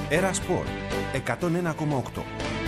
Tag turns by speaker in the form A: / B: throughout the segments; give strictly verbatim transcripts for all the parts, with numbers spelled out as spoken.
A: Έρα Σπορ εκατόν ένα κόμμα οκτώ.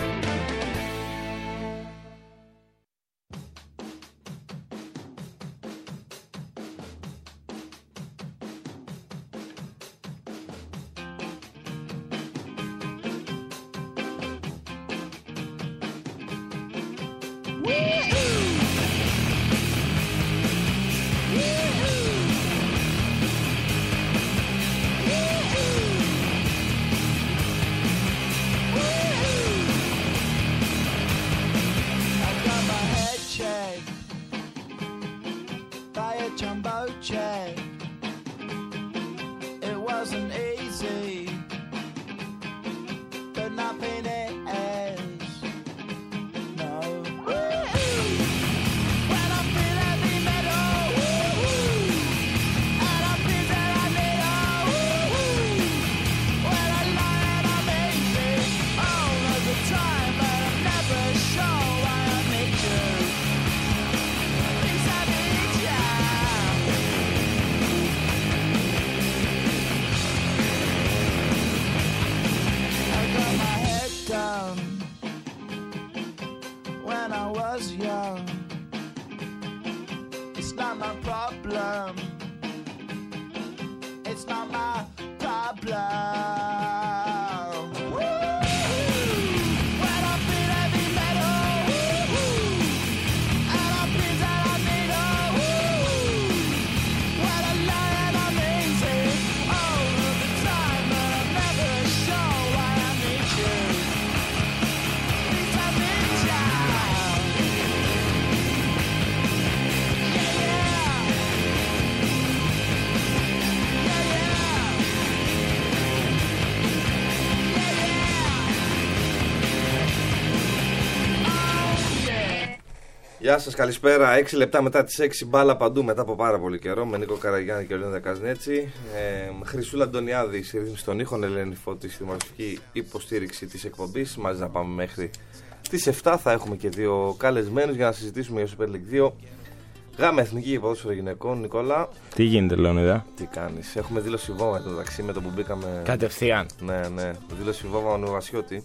B: Γεια σας, καλησπέρα. έξι λεπτά μετά τις έξι, μπάλα παντού μετά από πάρα πολύ καιρό. Με Νίκο Καραγιάννη και Λεωνίδα Καζνέτσι. Ε, Χρυσούλα Αντωνιάδη, στη ρύθμιση των ήχων. Ελένη Φώτη, στη δημοσιογραφική υποστήριξη της εκπομπής. Μαζί να πάμε μέχρι τις επτά. Θα έχουμε και δύο καλεσμένους για να συζητήσουμε για Super League δύο. Γάμα εθνική για ποδόσφαιρο γυναικών. Νικόλα.
C: Τι γίνεται, Λεωνίδα?
B: Τι κάνεις? Έχουμε δήλωση Βόβα μεταξύ με το που μπήκαμε.
C: Κατευθείαν.
B: Ναι, ναι. Δήλωση Βόβα Νουβασιώτη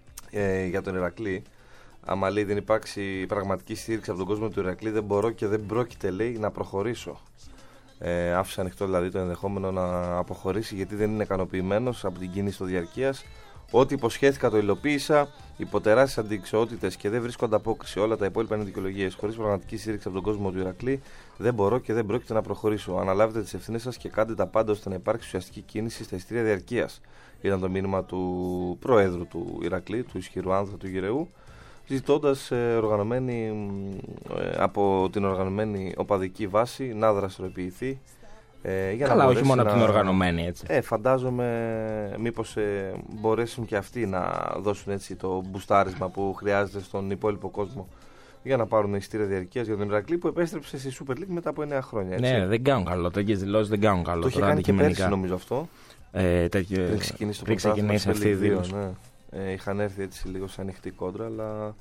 B: ε, για τον Ηρακλή. Άμα λέει δεν υπάρξει πραγματική στήριξη από τον κόσμο του Ηρακλή, δεν μπορώ και δεν πρόκειται, λέει, να προχωρήσω. Ε, άφησε ανοιχτό δηλαδή το ενδεχόμενο να αποχωρήσει, γιατί δεν είναι ικανοποιημένος από την κίνηση του διαρκείας. Ό,τι υποσχέθηκα το υλοποίησα, υπό τεράστιες αντικσοότητες και δεν βρίσκω ανταπόκριση. Όλα τα υπόλοιπα είναι δικαιολογίες. Χωρίς πραγματική στήριξη από τον κόσμο του Ηρακλή, δεν μπορώ και δεν πρόκειται να προχωρήσω. Αναλάβετε τις ευθύνες σας και κάντε τα πάντα ώστε να υπάρξει ουσιαστική κίνηση στα εισιτήρια διαρκείας. Ήταν το μήνυμα του Προέδρου του Ηρακλή, του ισχυρού άνθρα του Γυραίου, ζητώντας ε, οργανωμένη, ε, από την οργανωμένη οπαδική βάση να δραστηριοποιηθεί. Ε, για
C: Καλά,
B: να
C: όχι μόνο
B: να...
C: από την οργανωμένη, έτσι.
B: Ε, φαντάζομαι μήπως ε, μπορέσουν και αυτοί να δώσουν έτσι το μπουστάρισμα που χρειάζεται στον υπόλοιπο κόσμο για να πάρουν εισιτήρια διαρκείας για τον Ηρακλή που επέστρεψε στη Super League μετά από εννέα χρόνια. Έτσι.
C: Ναι, δεν κάνουν καλό. Τέτοιες δηλώσεις δεν κάνουν καλό.
B: Το είχε κάνει και πέρσι, νομίζω αυτό.
C: Ε, τέτοιο...
B: Πριν ξεκινήσει το
C: πριν ξεκινήσει αυτή η δήλωση.
B: Ναι. Ε, είχαν έρθει έτσι λίγο σε ανοιχτή κόντρα, αλλά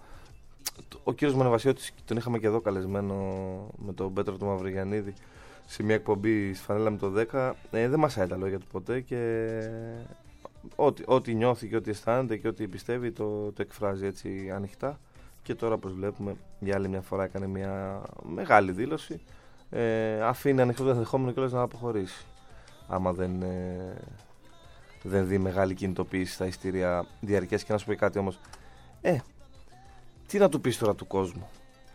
B: ο κύριος Μονεβασιώτης, τον είχαμε και εδώ καλεσμένο με τον Πέτρο του Μαυρογιαννίδη σε μια εκπομπή στη Φανέλα με το δέκα. Ε, δεν μασάει τα λόγια του ποτέ και ό,τι, ό,τι νιώθει και ό,τι αισθάνεται και ό,τι πιστεύει το, το εκφράζει έτσι ανοιχτά. Και τώρα, όπως βλέπουμε, για άλλη μια φορά έκανε μια μεγάλη δήλωση. Ε, αφήνει ανοιχτό το ενδεχόμενο κιόλας να αποχωρήσει, άμα δεν, ε, δεν δει μεγάλη κινητοποίηση στα εισιτήρια διαρκείας. Και να σου πει κάτι όμως, ε, τι να του πεις τώρα του κόσμου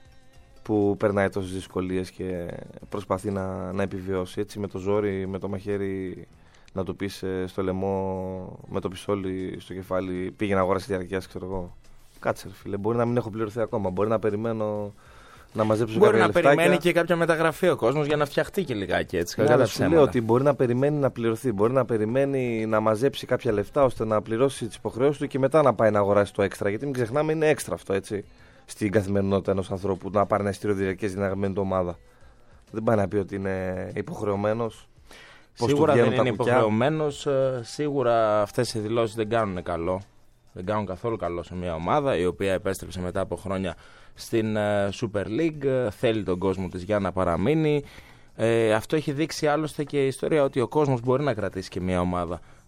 B: που περνάει τόσες δυσκολίες και προσπαθεί να, να επιβιώσει, έτσι, με το ζόρι, με το μαχαίρι, να του πεις ε, στο λαιμό, με το πιστόλι στο κεφάλι, πήγε να αγοράσει διαρκείας, ξέρω εγώ. Κάτσε ρε φίλε, μπορεί να μην έχω πληρωθεί ακόμα, μπορεί να περιμένω να μαζέψω
C: μπορεί
B: κάποια
C: να
B: λεφτάκια.
C: Περιμένει και κάποια μεταγραφή ο κόσμος για να φτιαχτεί και λιγάκι, έτσι.
B: Ναι, αλλά σου λέω ότι μπορεί να περιμένει να πληρωθεί, μπορεί να περιμένει να μαζέψει κάποια λεφτά ώστε να πληρώσει τις υποχρεώσεις του και μετά να πάει να αγοράσει το έξτρα. Γιατί μην ξεχνάμε, είναι έξτρα αυτό, έτσι, στην καθημερινότητα ενός ανθρώπου να πάρει ένα εισιτήριο διαρκείας για την αγαπημένη του ομάδα. Δεν πάει να πει ότι είναι υποχρεωμένος.
C: Σίγουρα δεν είναι υποχρεωμένος. Σίγουρα αυτές οι δηλώσεις δεν κάνουν καλό. Δεν κάνουν καθόλου καλό σε μια ομάδα η οποία επέστρεψε μετά από χρόνια στην Super League. Θέλει τον κόσμο της για να παραμείνει. Ε, αυτό έχει δείξει άλλωστε και η ιστορία ότι ο κόσμος μπορεί να κρατήσει και μια ομάδα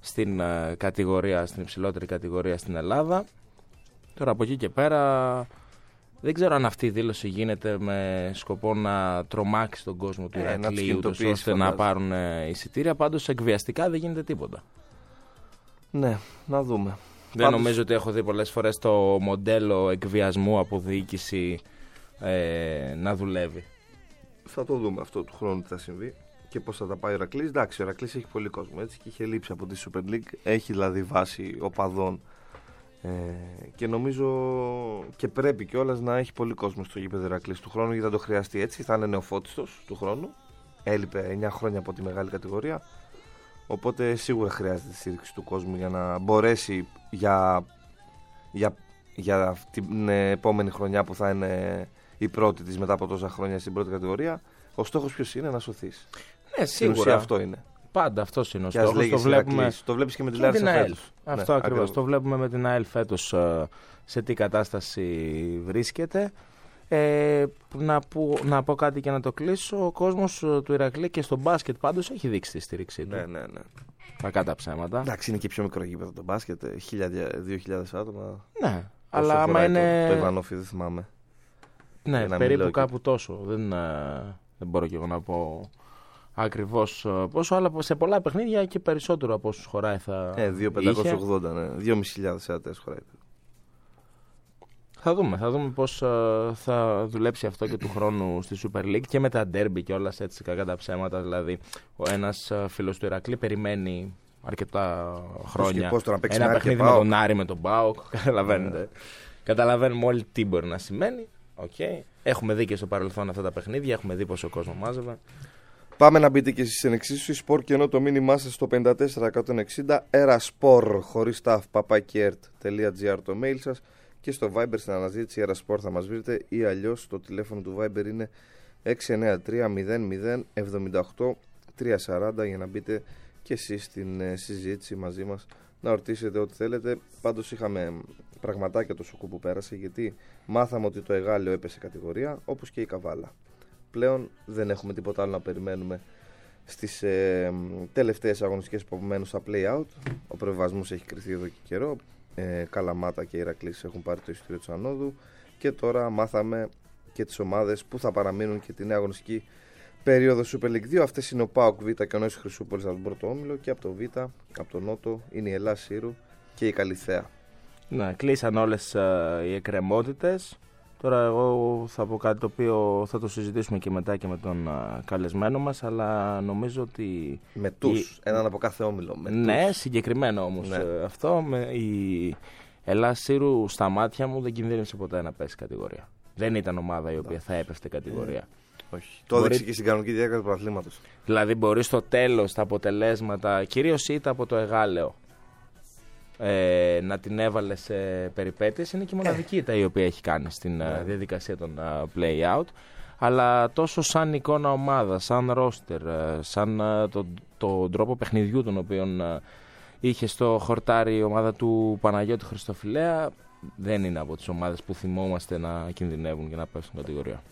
C: στην uh, κατηγορία, στην υψηλότερη κατηγορία στην Ελλάδα. Τώρα από εκεί και πέρα δεν ξέρω αν αυτή η δήλωση γίνεται με σκοπό να τρομάξει τον κόσμο του
B: ε,
C: Ηρακλείου, ώστε φαντάζει. να πάρουν εισιτήρια. Πάντως εκβιαστικά δεν γίνεται τίποτα.
B: Ναι, να δούμε.
C: Δεν Πάντως... νομίζω ότι έχω δει πολλές φορές το μοντέλο εκβιασμού από διοίκηση ε, να δουλεύει.
B: Θα το δούμε αυτό του χρόνου τι θα συμβεί και πώς θα τα πάει ο Ηρακλής. Εντάξει, ο Ηρακλής έχει πολύ κόσμο έτσι, και είχε λείψει από τη Super League. Έχει δηλαδή βάση οπαδών ε, και νομίζω και πρέπει κιόλας να έχει πολύ κόσμο στο γήπεδο Ηρακλής του χρόνου, γιατί θα το χρειαστεί έτσι. Θα είναι νεοφώτιστος του χρόνου. Έλειπε εννιά χρόνια από τη μεγάλη κατηγορία. Οπότε σίγουρα χρειάζεται τη στήριξη του κόσμου για να μπορέσει για, για, για την επόμενη χρονιά που θα είναι η πρώτη της μετά από τόσα χρόνια στην πρώτη κατηγορία. Ο στόχος ποιος είναι? Να σωθείς.
C: Ναι, σίγουρα.
B: Αυτό είναι.
C: Πάντα αυτός είναι ο στόχος. Το, βλέπουμε...
B: το βλέπεις και με τη Λάρισα φέτος.
C: Αυτό ναι, ακριβώς. Ακριβώς. Το βλέπουμε με την ΑΕΛ φέτος σε τι κατάσταση βρίσκεται. Ε, να, που, να πω κάτι και να το κλείσω. Ο κόσμος του Ηρακλή και στο μπάσκετ πάντως έχει δείξει τη στήριξή του.
B: Ναι, ναι, ναι.
C: Κακά τα ψέματα.
B: Εντάξει, είναι και πιο μικρό γήπεδο το μπάσκετ. δύο χιλιάδες άτομα.
C: Ναι, αλλά άμα είναι.
B: Το, το Ιβανόφι δεν θυμάμαι.
C: Ναι, περίπου κάπου και... τόσο. Δεν, δεν μπορώ και εγώ να πω ακριβώς πόσο, αλλά σε πολλά παιχνίδια και περισσότερο από όσους χωράει θα.
B: Ε, δύο χιλιάδες πεντακόσια ογδόντα, ναι. δύο χιλιάδες πεντακόσια άτες χωράει.
C: Θα δούμε, θα δούμε πώς uh, θα δουλέψει αυτό και του χρόνου στη Super League και με τα derby και όλα έτσι κακά τα ψέματα. Δηλαδή, ο ένας uh, φίλος του Ηρακλή περιμένει αρκετά χρόνια
B: πώς να
C: ένα παιχνίδι με τον Άρη, με τον ΠΑΟΚ. Καταλαβαίνετε. Yeah. Καταλαβαίνουμε όλοι τι μπορεί να σημαίνει. Okay. Έχουμε δει και στο παρελθόν αυτά τα παιχνίδια, έχουμε δει πόσο κόσμο μάζευε.
B: Πάμε να μπείτε και στις ενεξίσου σπορ και ενώ το μήνυμά σας στο πέντε τέσσερα εκατόν εξήντα eraspor χωρίς ταφ παπακιέρτ τελεία τζι άρ το mail σας. Και στο Viber στην αναζήτηση eraspor θα μας βρείτε ή αλλιώς το τηλέφωνο του Viber είναι έξι εννιά τρία μηδέν μηδέν εβδομήντα οκτώ τριακόσια σαράντα για να μπείτε και εσείς στην ε, συζήτηση μαζί μας να ρωτήσετε ό,τι θέλετε. Πάντως είχαμε πραγματάκια το σοκού που πέρασε, γιατί μάθαμε ότι το Εγάλεο έπεσε κατηγορία όπως και η Καβάλα. Πλέον δεν έχουμε τίποτα άλλο να περιμένουμε στις ε, τελευταίες αγωνιστικές που απομένουν στα play-out. Ο προβιβασμός έχει κρυθεί εδώ και καιρό. Ε, Καλαμάτα και Ηρακλής έχουν πάρει το εισιτήριο της ανόδου και τώρα μάθαμε και τις ομάδες που θα παραμείνουν και τη νέα αγωνιστική περίοδο Super League δύο. Αυτές είναι ο ΠΑΟΚ Β και ο Νόης Χρυσούπολης από τον πρώτο όμιλο, και από το Β, από τον Νότο είναι η Ελλάς Σύρου και η Καλιθέα.
C: Ναι, κλείσαν όλες uh, οι εκκρεμότητες. Τώρα εγώ θα πω κάτι το οποίο θα το συζητήσουμε και μετά και με τον uh, καλεσμένο μας, αλλά νομίζω ότι...
B: Με τους, η... έναν από κάθε όμιλο. Με
C: ναι,
B: τους.
C: Συγκεκριμένο όμως ναι. uh, αυτό. Με, η Ελλάς Σύρου στα μάτια μου δεν κινδύνευσε ποτέ να πέσει κατηγορία. Δεν ήταν ομάδα η οποία θα έπεφτε κατηγορία.
B: Mm. Όχι. Το έδειξε και στην κανονική διάρκεια του πρωταθλήματος.
C: Δηλαδή μπορεί στο τέλος τα αποτελέσματα, κυρίως είτε από το Εγάλεο, Ε, να την έβαλε σε περιπέτειες. Είναι και η μοναδική ήττα η οποία έχει κάνει στην uh, διαδικασία των uh, play-out. Αλλά τόσο σαν εικόνα ομάδα, σαν ρόστερ, uh, σαν uh, τον το τρόπο παιχνιδιού τον οποίο uh, είχε στο χορτάρι η ομάδα του Παναγιώτη Χριστοφιλέα, δεν είναι από τις ομάδες που θυμόμαστε να κινδυνεύουν και να πέφτουν κατηγορία.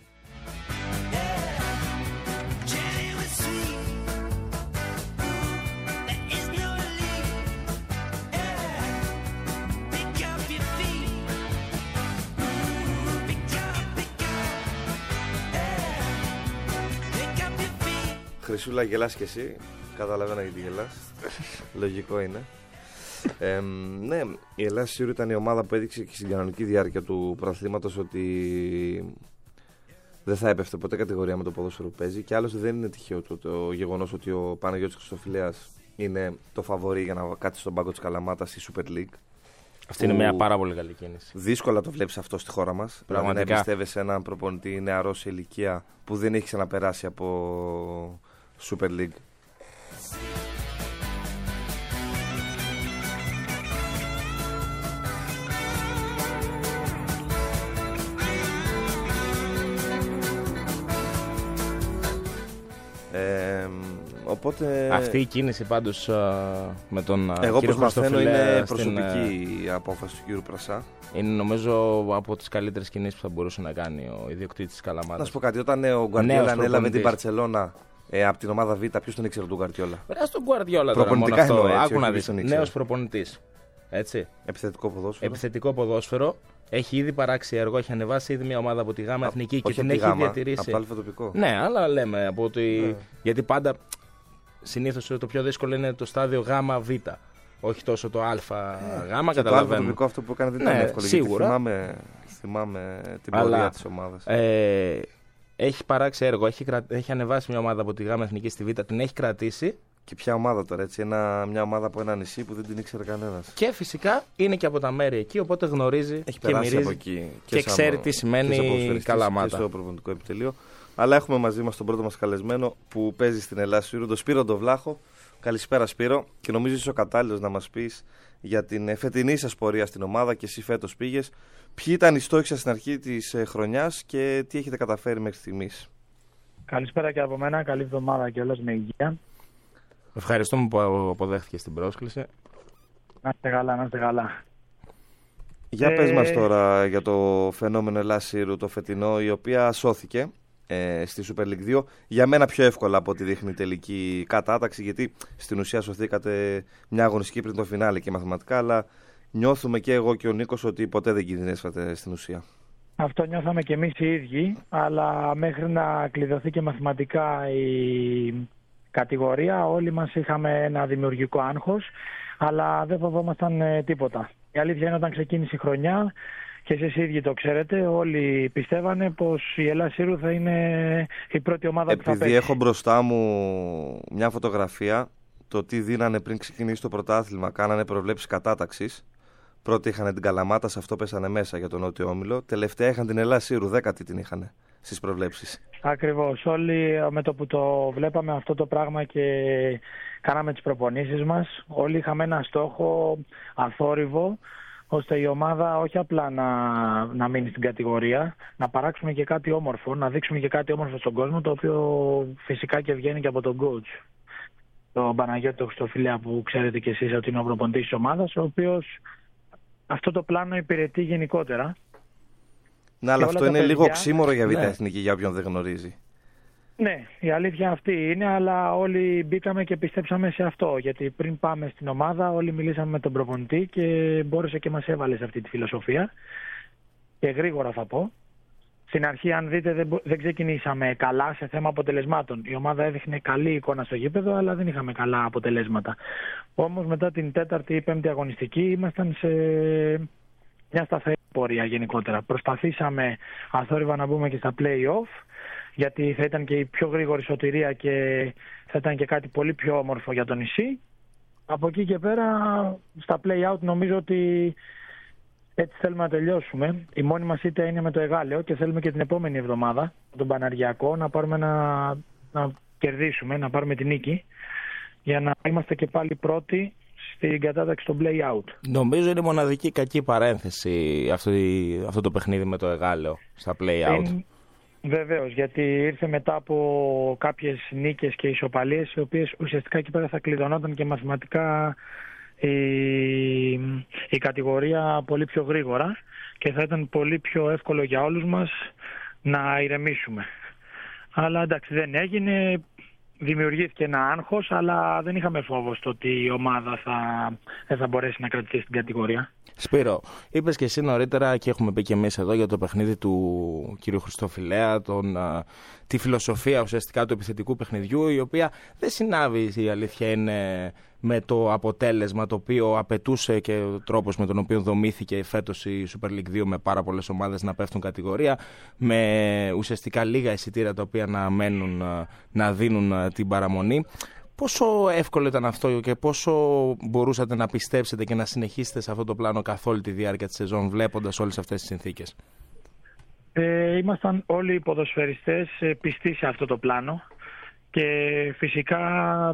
B: Χρυσούλα, γελάς και εσύ. Καταλαβαίνω γιατί γελάς. Λογικό είναι. Ε, ναι, η Ελλάς Σύρου ήταν η ομάδα που έδειξε και στην κανονική διάρκεια του πρωταθλήματος ότι δεν θα έπεφτε ποτέ κατηγορία με το ποδόσφαιρο που παίζει. Και άλλωστε δεν είναι τυχαίο το, το γεγονός ότι ο Παναγιώτης Χριστοφιλέας είναι το φαβορί για να κάτσει στον πάγκο της Καλαμάτας στη Super League.
C: Αυτή είναι μια πάρα πολύ καλή κίνηση.
B: Δύσκολα το βλέπεις αυτό στη χώρα μας.
C: Πραγματικά.
B: Δηλαδή να εμπιστεύεσαι έναν προπονητή νεαρό σε ηλικία που δεν έχει ξαναπεράσει από Super League. Ε, οπότε...
C: Αυτή η κίνηση πάντως με τον
B: Εγώ
C: κύριο
B: όπως μαθαίνω είναι προσωπική
C: στην...
B: η απόφαση του κύριου Πρασά.
C: Είναι νομίζω από τις καλύτερες κινήσεις που θα μπορούσε να κάνει ο ιδιοκτήτης της Καλαμάτας.
B: Να σου πω κάτι, όταν ο Γκουαρδιόλα ανέλαβε την Μπαρτσελώνα Ε, από την ομάδα Β, ποιος τον ήξερε τον Γκουαρδιόλα?
C: Βρέα τον Γκουαρδιόλα τώρα μόνο αυτό. Άκου να δεις. Νέος προπονητής. Έτσι.
B: Επιθετικό ποδόσφαιρο.
C: Επιθετικό ποδόσφαιρο. Έχει ήδη παράξει έργο, έχει ανεβάσει ήδη μια ομάδα από τη Γάμα Εθνική και την έχει γάμα, διατηρήσει.
B: Από το αλφα τοπικό.
C: Ναι, αλλά λέμε από ότι. Ναι. Γιατί πάντα συνήθως το πιο δύσκολο είναι το στάδιο Γάμα Β. Όχι τόσο το Α Γάμα, καταλαβαίνω.
B: Το αλφα τοπικό αυτό που έκανε δεν ήταν
C: ναι,
B: εύκολο.
C: Σίγουρα.
B: Θυμάμαι, θυμάμαι την πορεία αλλά, της ομάδας.
C: Ε, έχει παράξει έργο, έχει, έχει ανεβάσει μια ομάδα από τη Γάμα Εθνική στη Β, την έχει κρατήσει.
B: Και ποια ομάδα τώρα, έτσι, ένα, μια ομάδα από ένα νησί που δεν την ήξερε κανένας.
C: Και φυσικά είναι και από τα μέρη εκεί, οπότε γνωρίζει
B: έχει
C: και μυρίζει
B: από εκεί, και,
C: και ξέρει τι σημαίνει Καλαμάτα.
B: Και στο προπονητικό επιτελείο. Αλλά έχουμε μαζί μας τον πρώτο μας καλεσμένο που παίζει στην Ελλάδα Σύρου, τον Σπύρο τον Βλάχο. Καλησπέρα Σπύρο, και νομίζω είσαι ο κατάλληλος να μας πεις για την φετινή σας πορεία στην ομάδα και εσύ φέτος πήγες. Ποιοι ήταν οι στόχοι σας στην αρχή της χρονιάς και τι έχετε καταφέρει μέχρι στιγμής?
D: Καλησπέρα και από μένα, καλή εβδομάδα και όλας με υγεία.
C: Ευχαριστούμε που αποδέχτηκες την πρόσκληση.
D: Να είστε καλά, να είστε καλά.
B: Για ε... πες μας τώρα για το φαινόμενο Ελλάς Σύρου το φετινό, η οποία σώθηκε ε, στη Super League δύο. Για μένα πιο εύκολα από ό,τι δείχνει η τελική κατάταξη, γιατί στην ουσία σωθήκατε μια αγωνιστική πριν το φινάλε και μαθηματικά, αλλά νιώθουμε και εγώ και ο Νίκος ότι ποτέ δεν κινδυνεύσατε στην ουσία.
D: Αυτό νιώθαμε και εμείς οι ίδιοι, αλλά μέχρι να κλειδωθεί και μαθηματικά η κατηγορία όλοι μας είχαμε ένα δημιουργικό άγχος, αλλά δεν φοβόμασταν ε, τίποτα. Η αλήθεια είναι όταν ξεκίνησε η χρονιά, και εσείς οι ίδιοι το ξέρετε, όλοι πιστεύανε πως η Ελλάς Σύρου θα είναι η πρώτη ομάδα
B: Επειδή
D: που θα παίξει.
B: Επειδή έχω μπροστά μου μια φωτογραφία, το τι δίνανε πριν ξεκινήσει το πρωτάθλημα, κάνανε προβλέψεις κατάταξης. Πρώτοι είχαν την Καλαμάτα, σε αυτό πέσανε μέσα για τον Νότιο Όμιλο. Τελευταία είχαν την Ελλάς Σύρου, δέκατη την είχαν στις προβλέψεις.
D: Ακριβώς. Όλοι με το που το βλέπαμε αυτό το πράγμα και κάναμε τις προπονήσεις μας, όλοι είχαμε ένα στόχο αθόρυβο, ώστε η ομάδα όχι απλά να, να μείνει στην κατηγορία, να παράξουμε και κάτι όμορφο, να δείξουμε και κάτι όμορφο στον κόσμο, το οποίο φυσικά και βγαίνει και από τον coach, τον Παναγιώτη Χριστοφιλέα, που ξέρετε κι εσείς ότι είναι ο προπονητής της ομάδας, ο οποίος αυτό το πλάνο υπηρετεί γενικότερα.
B: Ναι, αλλά αυτό είναι παιδιά... λίγο οξύμορο για Β' ναι. Εθνική, για όποιον δεν γνωρίζει.
D: Ναι, η αλήθεια αυτή είναι, αλλά όλοι μπήκαμε και πιστέψαμε σε αυτό. Γιατί πριν πάμε στην ομάδα, όλοι μιλήσαμε με τον προπονητή και μπόρεσε και μας έβαλε σε αυτή τη φιλοσοφία. Και γρήγορα θα πω. Στην αρχή, αν δείτε, δεν, δεν ξεκινήσαμε καλά σε θέμα αποτελεσμάτων. Η ομάδα έδειχνε καλή εικόνα στο γήπεδο, αλλά δεν είχαμε καλά αποτελέσματα. Όμως μετά την τέταρτη ή πέμπτη αγωνιστική ήμασταν σε μια σταθερή πορεία γενικότερα. Προσπαθήσαμε αθόρυβα να μπούμε και στα play-off, γιατί θα ήταν και η πιο γρήγορη σωτηρία και θα ήταν και κάτι πολύ πιο όμορφο για το νησί. Από εκεί και πέρα, στα play-out νομίζω ότι έτσι θέλουμε να τελειώσουμε. Η μόνη μας ήττα είναι με το Εγάλεο και θέλουμε και την επόμενη εβδομάδα, τον Παναργιακό, να πάρουμε να, να κερδίσουμε, να πάρουμε την νίκη, για να είμαστε και πάλι πρώτοι στην κατάταξη στο play-out.
C: Νομίζω είναι η μοναδική κακή παρένθεση αυτό, αυτό το παιχνίδι με το Εγάλεο στα play-out. Είναι...
D: Βεβαίως, γιατί ήρθε μετά από κάποιες νίκες και ισοπαλίες, οι οποίες ουσιαστικά εκεί πέρα θα κλειδωνόταν και μαθηματικά η, η κατηγορία πολύ πιο γρήγορα και θα ήταν πολύ πιο εύκολο για όλους μας να ηρεμήσουμε. Αλλά εντάξει, δεν έγινε, δημιουργήθηκε ένα άγχος, αλλά δεν είχαμε φόβο στο ότι η ομάδα θα, δεν θα μπορέσει να κρατήσει στην κατηγορία.
C: Σπύρο, είπες και εσύ νωρίτερα και έχουμε πει και εμείς εδώ για το παιχνίδι του κ. Χριστοφιλέα, τον, α, τη φιλοσοφία ουσιαστικά του επιθετικού παιχνιδιού, η οποία δεν συνάβει, η αλήθεια είναι, με το αποτέλεσμα το οποίο απαιτούσε και ο τρόπος με τον οποίο δομήθηκε φέτος η Super League δύο, με πάρα πολλές ομάδες να πέφτουν κατηγορία, με ουσιαστικά λίγα εισιτήρια τα οποία να μένουν, να δίνουν την παραμονή. Πόσο εύκολο ήταν αυτό και πόσο μπορούσατε να πιστέψετε και να συνεχίσετε σε αυτό το πλάνο καθ' όλη τη διάρκεια της σεζόν, βλέποντας όλες αυτές τις συνθήκες?
D: Ε, ήμασταν όλοι οι ποδοσφαιριστές πιστοί σε αυτό το πλάνο και φυσικά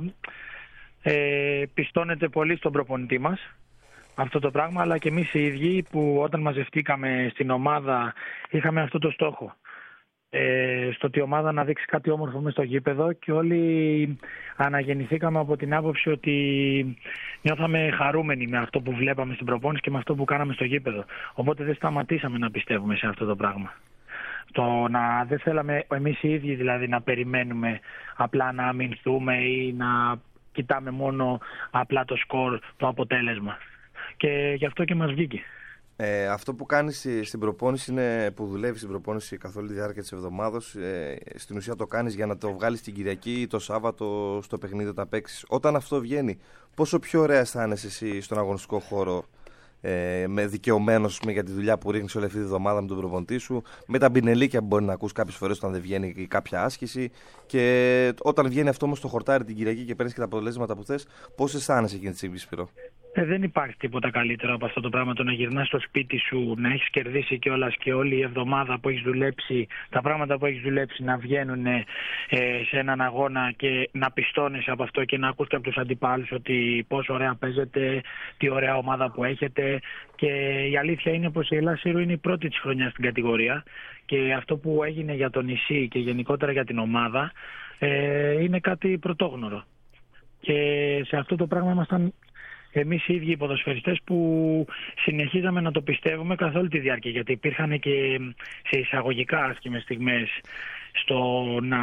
D: ε, πιστώνεται πολύ στον προπονητή μας αυτό το πράγμα, αλλά και εμείς οι ίδιοι που όταν μαζευτήκαμε στην ομάδα είχαμε αυτό το στόχο. Ε, στο ότι η ομάδα να δείξει κάτι όμορφο μες στο γήπεδο και όλοι αναγεννηθήκαμε από την άποψη ότι νιώθαμε χαρούμενοι με αυτό που βλέπαμε στην προπόνηση και με αυτό που κάναμε στο γήπεδο. Οπότε δεν σταματήσαμε να πιστεύουμε σε αυτό το πράγμα. Το να δεν θέλαμε εμείς οι ίδιοι δηλαδή να περιμένουμε απλά να αμυνθούμε ή να κοιτάμε μόνο απλά το σκορ, το αποτέλεσμα. Και γι' αυτό και μας βγήκε.
B: Ε, αυτό που κάνεις στην προπόνηση είναι που δουλεύεις στην προπόνηση καθ' όλη τη διάρκεια της εβδομάδας. Ε, στην ουσία το κάνεις για να το βγάλεις την Κυριακή ή το Σάββατο στο παιχνίδι όταν παίξεις. Όταν αυτό βγαίνει, πόσο πιο ωραία αισθάνεσαι εσύ στον αγωνιστικό χώρο, ε, με δικαιωμένος για τη δουλειά που ρίχνεις όλη αυτή τη εβδομάδα με τον προπονητή σου, με τα μπινελίκια που μπορεί να ακούς κάποιες φορές όταν δεν βγαίνει ή κάποια άσκηση. Και όταν βγαίνει αυτό όμως στο χορτάρι την Κυριακή και παίρνεις και τα αποτελέσματα που θες, πώς αισθάνεσαι εκείνη τη στιγμή, Σπύρο?
D: Ε, δεν υπάρχει τίποτα καλύτερο από αυτό το πράγμα, το να γυρνάς στο σπίτι σου, να έχεις κερδίσει κιόλας και όλη η εβδομάδα που έχεις δουλέψει, τα πράγματα που έχεις δουλέψει να βγαίνουν ε, σε έναν αγώνα και να πιστώνεις από αυτό και να ακούς και από τους αντιπάλους ότι πόσο ωραία παίζετε, τι ωραία ομάδα που έχετε. Και η αλήθεια είναι πως η Ελλάδα Σύρου είναι η πρώτη της χρονιά στην κατηγορία και αυτό που έγινε για το νησί και γενικότερα για την ομάδα ε, είναι κάτι πρωτόγνωρο. Και σε αυτό το πράγμα ήμασταν εμείς οι ίδιοι οι ποδοσφαιριστές που συνεχίζαμε να το πιστεύουμε καθ' όλη τη διάρκεια, γιατί υπήρχαν και σε εισαγωγικά άσχημες στιγμές στο να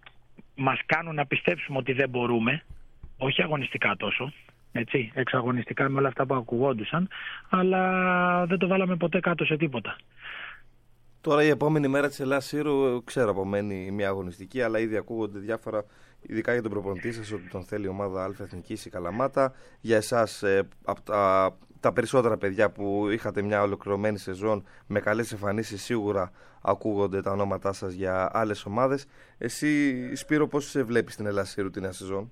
D: μας κάνουν να πιστέψουμε ότι δεν μπορούμε, όχι αγωνιστικά τόσο, έτσι, εξαγωνιστικά με όλα αυτά που ακουγόντουσαν, αλλά δεν το βάλαμε ποτέ κάτω σε τίποτα.
B: Τώρα η επόμενη μέρα της Ελλάς Σύρου, ξέρω απομένει μια αγωνιστική, αλλά ήδη ακούγονται διάφορα, ειδικά για τον προπονητή σας, ότι τον θέλει η ομάδα Α Εθνικής η Καλαμάτα. Για εσάς, ε, από τα, τα περισσότερα παιδιά που είχατε μια ολοκληρωμένη σεζόν με καλές εμφανίσεις, σίγουρα ακούγονται τα ονόματά σας για άλλες ομάδες. Εσύ, Σπύρο, πώς σε βλέπεις στην Ελλάς Σύρου τη νέα σεζόν?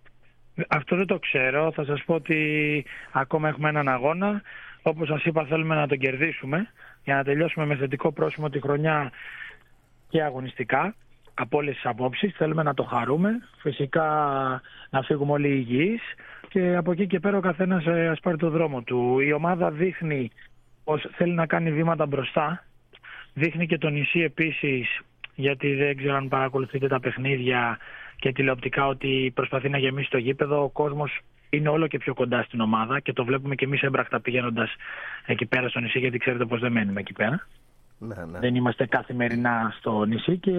D: Αυτό δεν το ξέρω. Θα σας πω ότι ακόμα έχουμε έναν αγώνα. Όπως σας είπα, θέλουμε να τον κερδίσουμε για να τελειώσουμε με θετικό πρόσημο τη χρονιά και αγωνιστικά. Από όλες τις απόψεις θέλουμε να το χαρούμε, φυσικά να φύγουμε όλοι υγιείς και από εκεί και πέρα ο καθένας ας πάρει το δρόμο του. Η ομάδα δείχνει πως θέλει να κάνει βήματα μπροστά, δείχνει και το νησί επίσης, γιατί δεν ξέρω αν παρακολουθείτε τα παιχνίδια και τηλεοπτικά, ότι προσπαθεί να γεμίσει το γήπεδο. Ο κόσμος είναι όλο και πιο κοντά στην ομάδα και το βλέπουμε και εμείς έμπρακτα πηγαίνοντας εκεί πέρα στο νησί, γιατί ξέρετε πως δεν μένουμε εκεί πέρα. Ναι, ναι. Δεν είμαστε καθημερινά στο νησί και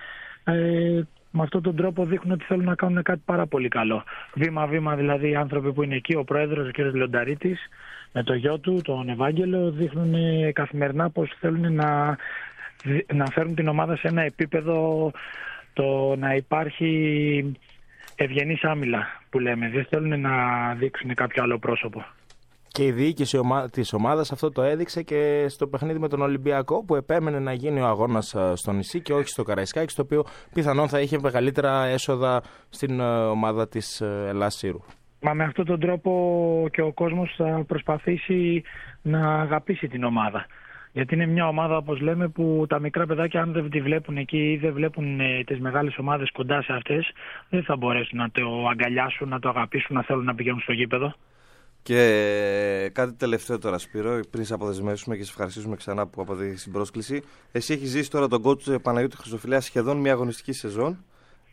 D: ε, με αυτόν τον τρόπο δείχνουν ότι θέλουν να κάνουν κάτι πάρα πολύ καλό. Βήμα-βήμα δηλαδή οι άνθρωποι που είναι εκεί, ο πρόεδρος, ο κ. Λιονταρίτης, με το γιο του, τον Ευάγγελο, δείχνουν καθημερινά πως θέλουν να, να φέρουν την ομάδα σε ένα επίπεδο, το να υπάρχει ευγενής άμυλα που λέμε. Δεν θέλουν να δείξουν κάποιο άλλο πρόσωπο.
C: Και η διοίκηση της ομάδας αυτό το έδειξε και στο παιχνίδι με τον Ολυμπιακό, που επέμενε να γίνει ο αγώνας στο νησί και όχι στο Καραϊσκάκι, στο οποίο πιθανόν θα είχε μεγαλύτερα έσοδα στην ομάδα της Ελλάς Σύρου.
D: Μα με αυτόν τον τρόπο και ο κόσμος θα προσπαθήσει να αγαπήσει την ομάδα. Γιατί είναι μια ομάδα, όπως λέμε, που τα μικρά παιδάκια, αν δεν τη βλέπουν εκεί ή δεν βλέπουν τις μεγάλες ομάδες κοντά σε αυτές, δεν θα μπορέσουν να το αγκαλιάσουν, να το αγαπήσουν, να θέλουν να πηγαίνουν στο γήπεδο.
B: Και κάτι τελευταίο τώρα, Σπύρο, πριν σε αποδεσμεύσουμε και σε ευχαριστήσουμε ξανά που αποδείχθηκες την πρόσκληση. Εσύ έχεις ζήσει τώρα τον coach Παναγιώτη Χρυσοφυλέα σχεδόν μια αγωνιστική σεζόν.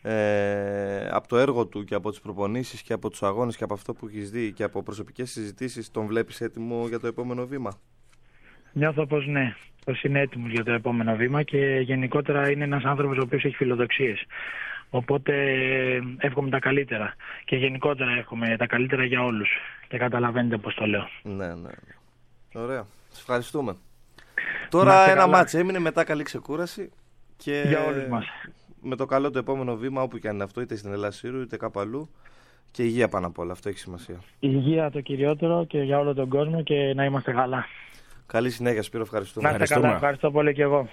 B: Ε, από το έργο του και από τις προπονήσεις και από τους αγώνες και από αυτό που έχεις δει και από προσωπικές συζητήσεις, τον βλέπεις έτοιμο για το επόμενο βήμα?
D: Νιώθω πως ναι, πως είναι έτοιμος για το επόμενο βήμα και γενικότερα είναι ένας άνθρωπος ο οποίος έχει φιλοδοξίες. Οπότε εύχομαι τα καλύτερα και γενικότερα εύχομαι τα καλύτερα για όλους και καταλαβαίνετε πως το λέω.
B: Ναι, ναι. Ωραία. Σας ευχαριστούμε. Τώρα ένα μάτς έμεινε, μετά καλή ξεκούραση και
D: για όλους μας.
B: Με το καλό το επόμενο βήμα, όπου και αν είναι αυτό, είτε στην Ελλάδα Σύρου είτε κάπου αλλού, και υγεία πάνω απ' όλα. Αυτό έχει σημασία.
D: Η υγεία το κυριότερο και για όλο τον κόσμο και να είμαστε καλά.
B: Καλή συνέχεια, Σπύρο. Ευχαριστούμε.
D: Να είστε καλά. Ευχαριστώ πολύ και εγώ.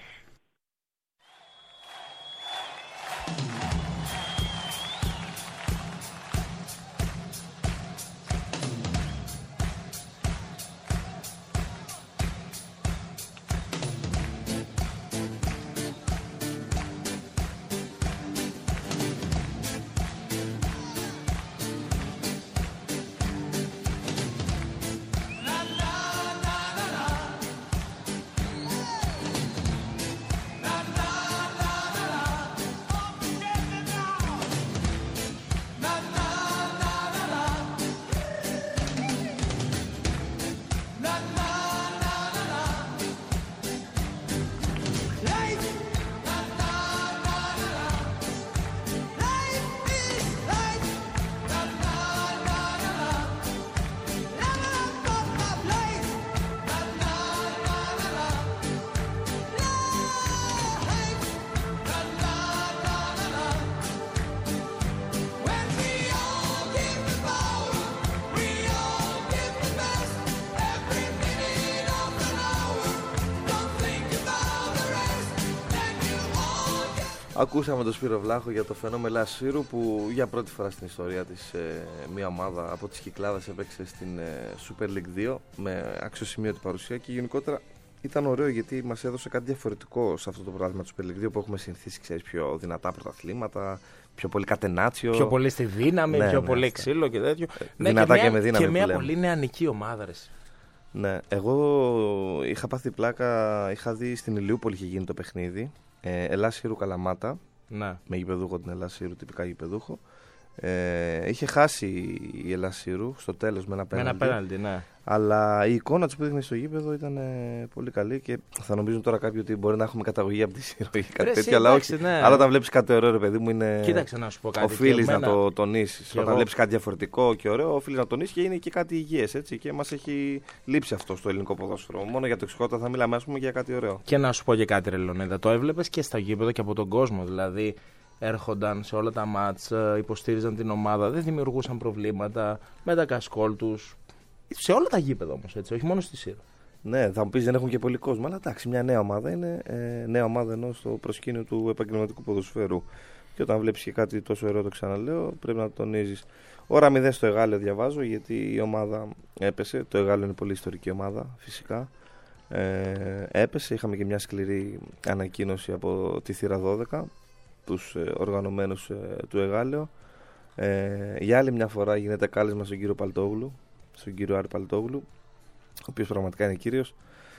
B: Ακούσαμε τον Σπύρο Βλάχο για το φαινόμενο Ελάσσιρου που για πρώτη φορά στην ιστορία της ε, μια ομάδα από τις Κυκλάδες έπαιξε στην ε, Super League δύο με αξιοσημείωτη παρουσία και γενικότερα ήταν ωραίο γιατί μας έδωσε κάτι διαφορετικό σε αυτό το πρωτάθλημα του Super League δύο που έχουμε συνηθίσει, ξέρεις, πιο δυνατά πρωταθλήματα, πιο πολύ κατενάτσιο.
C: Πιο πολύ στη δύναμη,
B: ναι,
C: πιο
B: ναι,
C: πολύ
B: αυτά.
C: ξύλο και τέτοιο.
B: Ε,
C: ναι,
B: δυνατά
C: και,
B: και,
C: μια,
B: με δύναμη.
C: Και μια πολύ νεανική ομάδα, ρε.
B: Ναι, εγώ είχα πάθει πλάκα, είχα δει στην Ηλιούπολη είχε γίνει το παιχνίδι. Ε, Ελάσσιρου Καλαμάτα.
C: Ναι.
B: Με γηπεδούχο την Ελάσσιρου, τυπικά γηπεδούχο. Ε, είχε χάσει η Ελάσσιρου στο τέλος με ένα πέναλτι.
C: Με ένα πέναλτι, ναι.
B: Αλλά η εικόνα του που δείχνει στο γήπεδο ήταν ε, πολύ καλή και θα νομίζουν τώρα κάποιοι ότι μπορεί να έχουμε καταγωγή από τη συλλογή ή κάτι τέτοιο. Αλλά όχι. Ναι. Αλλά όταν βλέπει κάτι ωραίο, ρε παιδί μου, είναι.
C: Κοίταξε να σου πω κάτι.
B: Οφείλει να το τονίσει. Όταν
C: εγώ...
B: βλέπει κάτι διαφορετικό και ωραίο, οφείλει να τονίσει και είναι και κάτι υγιές. Και μα έχει λείψει αυτό στο ελληνικό ποδόσφαιρο. Μόνο για τοξικότητα θα μιλάμε, ας πούμε, για κάτι ωραίο.
C: Και να σου πω και κάτι, ρε Λεωνίδα. Το έβλεπε και στα γήπεδο και από τον κόσμο. Δηλαδή έρχονταν σε όλα τα μάτς, υποστήριζαν την ομάδα, δεν δημιουργούσαν προβλήματα με τα κασκόλ τους. Σε όλα τα γήπεδα όμως, έτσι, όχι μόνο στη Σύρο.
B: Ναι, θα μου πεις δεν έχουν και πολύ κόσμο, αλλά εντάξει, μια νέα ομάδα είναι ε, νέα ομάδα ενώ στο προσκήνιο του επαγγελματικού ποδοσφαίρου. Και όταν βλέπεις και κάτι τόσο ωραίο, το ξαναλέω, πρέπει να το τονίζεις. Ώρα μηδέν στο Εγάλεο διαβάζω, γιατί η ομάδα έπεσε. Το Εγάλεο είναι πολύ ιστορική ομάδα, φυσικά. Ε, έπεσε, είχαμε και μια σκληρή ανακοίνωση από τη θύρα δώδεκα, τους ε, οργανωμένους ε, του Εγάλεο. Ε, για άλλη μια φορά γίνεται κάλεσμα στον κύριο Παλτόγλου, στον κύριο Άρη Παλτόγλου, ο οποίος πραγματικά είναι κύριος.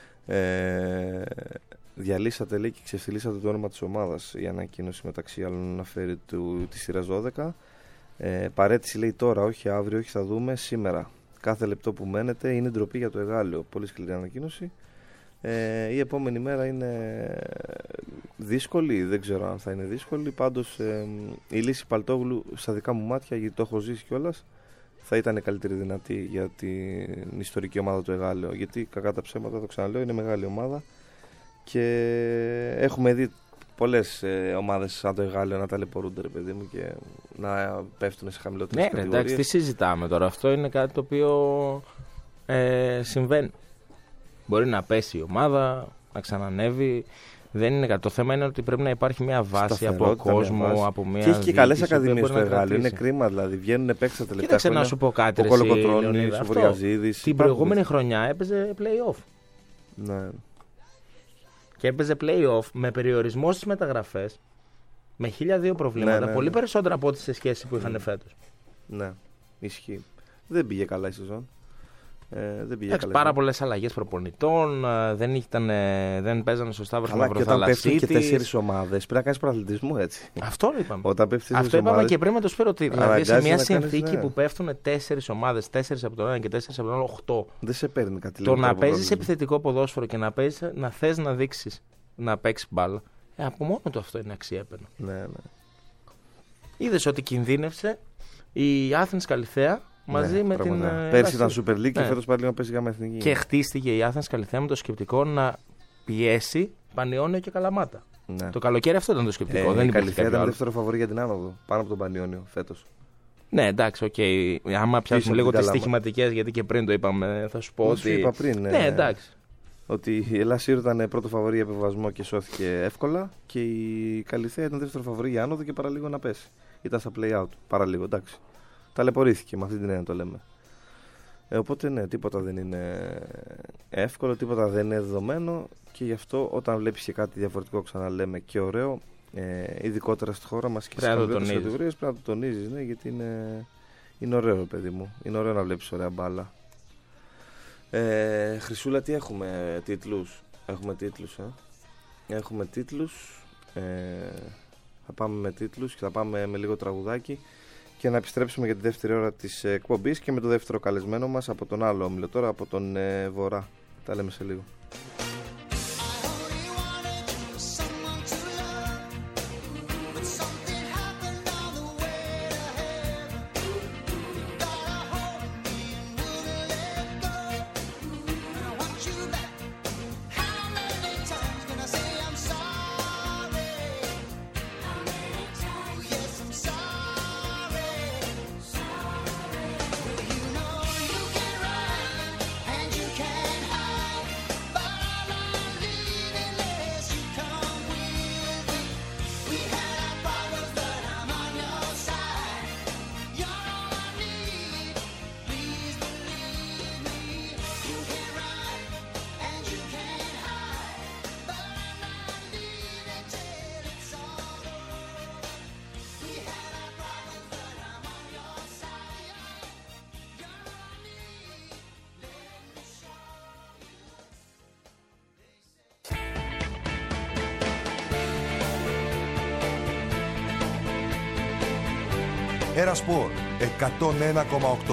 B: Ε, διαλύσατε, λέει, και ξεφτυλίσατε το όνομα της ομάδας. Η ανακοίνωση μεταξύ άλλων αναφέρει του, της σειράς δώδεκα. Ε, παρέτηση, λέει, τώρα, όχι αύριο, όχι θα δούμε, σήμερα. Κάθε λεπτό που μένετε είναι ντροπή για το Εγάλεο. Πολύ σκληρή ανακοίνωση. Ε, η επόμενη μέρα είναι δύσκολη, δεν ξέρω αν θα είναι δύσκολη. Πάντως ε, η λύση Παλτόγλου στα δικά μου μάτια, γιατί το έχω ζήσει κιόλας, θα ήταν η καλύτερη δυνατή για την ιστορική ομάδα του Εγάλεο. Γιατί κακά τα ψέματα, το ξαναλέω, είναι μεγάλη ομάδα και έχουμε δει πολλές ε, ομάδες σαν το Εγάλεο να ταλαιπωρούνται, ρε παιδί μου, και να πέφτουν σε χαμηλότερες
C: ναι,
B: κατηγορίες.
C: Εντάξει, τι συζητάμε τώρα, αυτό είναι κάτι το οποίο ε, συμβαίνει. Μπορεί να πέσει η ομάδα, να ξανανεύει. Δεν είναι κάτι. Το θέμα είναι ότι πρέπει να υπάρχει μια βάση από κόσμο, βάση. από μια.
B: Και έχει και καλές ακαδημίες στο Εγάλεο. Είναι κρίμα, δηλαδή. Βγαίνουν παίκτες τα τελευταία
C: χρόνια. Κοίταξε να σου πω κάτι.
B: Ο Κολοκοτρώνης, ο Βορειαζίδης.
C: Την προηγούμενη χρονιά έπαιζε play-off.
B: Ναι.
C: Και έπαιζε play-off με περιορισμό στις μεταγραφές. Με χίλια δύο προβλήματα. Ναι, ναι, πολύ ναι. περισσότερα από ό,τι σε σχέση που είχαν mm. φέτος.
B: Ναι, ισχύει. Δεν πήγε καλά η σεζόν. Ε, δεν πήγε καλά.
C: Πάρα πολλές αλλαγές προπονητών, δεν, ήταν, δεν παίζανε σωστά προς τη Μαυροθαλασσίτη.
B: Όταν πέφτουν και τέσσερις ομάδες, πρέπει να κάνεις πρωταθλητισμό, έτσι.
C: Αυτό είπαμε.
B: Όταν
C: Αυτό είπαμε ομάδες, και πριν με το Σπύρο. Δηλαδή σε μια συνθήκη
B: κάνεις, ναι.
C: που πέφτουν τέσσερις ομάδες, τέσσερις από τον ένα και τέσσερις από τον άλλο, οχτώ.
B: Δεν σε παίρνει κάτι.
C: Το να παίζεις επιθετικό ποδόσφαιρο και να, παίζεις, να θες να δείξεις να παίξεις μπάλα, ε, από μόνο του αυτό είναι αξιέπαινο.
B: Ναι, ναι.
C: Είδες ότι κινδύνευσε η Άθενς Καλιθέα. Μαζί ναι, με την.
B: Πέρσι ήταν Super League και ναι. φέτος πάλι να παίζει γάμα εθνική.
C: Και χτίστηκε η Άθενς Καλιθέα με το σκεπτικό να πιέσει Πανιόνιο και Καλαμάτα. Ναι. Το καλοκαίρι αυτό ήταν το σκεπτικό.
B: Ε,
C: δεν
B: η Καλιθέα ήταν δεύτερο φαβορί για την άνοδο, πάνω από τον Πανιόνιο φέτος.
C: Ναι, εντάξει, οκ. Okay. Άμα πιάσουμε λίγο τις στοιχηματικές, γιατί και πριν το είπαμε, θα σου πω
B: Πώς
C: ότι.
B: Είπα πριν, ναι,
C: ναι, εντάξει.
B: Ότι η Ελάσσιρου ήταν πρώτο φαβορί για επιβασμό και σώθηκε εύκολα και η Καλιθέα ήταν δεύτερο φαβορί για άνοδο και παραλίγο να πέσει. Ήταν στα play out. Παραλίγο, εντάξει. Ταλαιπωρήθηκε, με αυτή την έννοια το λέμε. Ε, οπότε ναι, τίποτα δεν είναι εύκολο, τίποτα δεν είναι δεδομένο και γι' αυτό όταν βλέπεις και κάτι διαφορετικό, ξαναλέμε, και ωραίο, ε, ειδικότερα στη χώρα μας και στις χαμηλότερες κατηγορίες, πρέπει να το τονίζεις, ναι, γιατί είναι, είναι ωραίο, παιδί μου. Είναι ωραίο να βλέπεις ωραία μπάλα. Ε, Χρυσούλα, τι έχουμε, τίτλους. Έχουμε τίτλους, ε. Έχουμε τίτλους. Ε, θα πάμε με τίτλους και θα πάμε με λίγο τραγουδάκι. Και να επιστρέψουμε για τη δεύτερη ώρα της εκπομπής και με το δεύτερο καλεσμένο μας από τον άλλο όμιλο, τώρα από τον ε, Βορρά. Τα λέμε σε λίγο.
E: You can run and you can hide, but
A: Era Sport εκατόν ένα κόμμα οκτώ.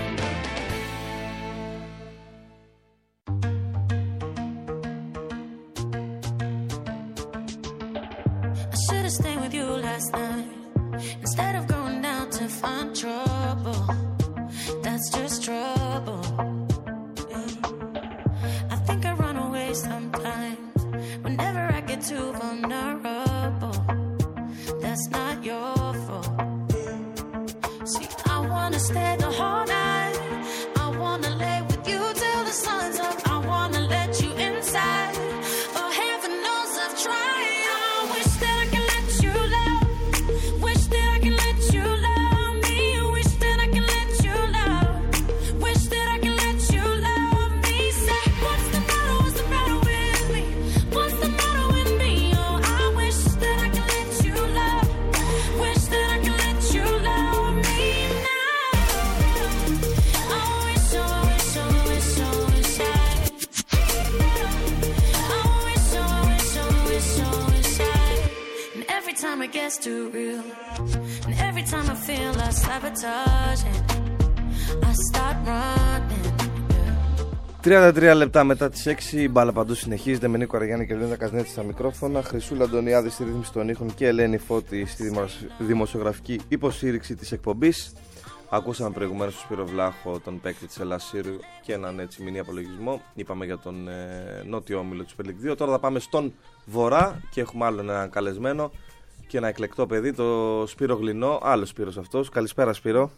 B: τριάντα τρία λεπτά μετά τις έξι, η μπάλα παντού συνεχίζεται με Νίκο Αραγιάννη και Λεωνίδα Καζνέτη στα μικρόφωνα, Χρυσούλα Αντωνιάδη στη ρύθμιση των ήχων και Ελένη Φώτη στη δημοσιογραφική υποστήριξη της εκπομπής. Ακούσαμε προηγουμένως τον Σπύρο Βλάχο, τον παίκτη της Ελασσύρου και έναν έτσι μηνύ απολογισμό. Είπαμε για τον ε, νότιο όμιλο του Super League δύο. Τώρα θα πάμε στον Βορρά και έχουμε άλλο έναν καλεσμένο και ένα εκλεκτό παιδί, το Σπύρο Γλινό. Άλλο Σπύρος αυτός. Καλησπέρα, Σπύρο.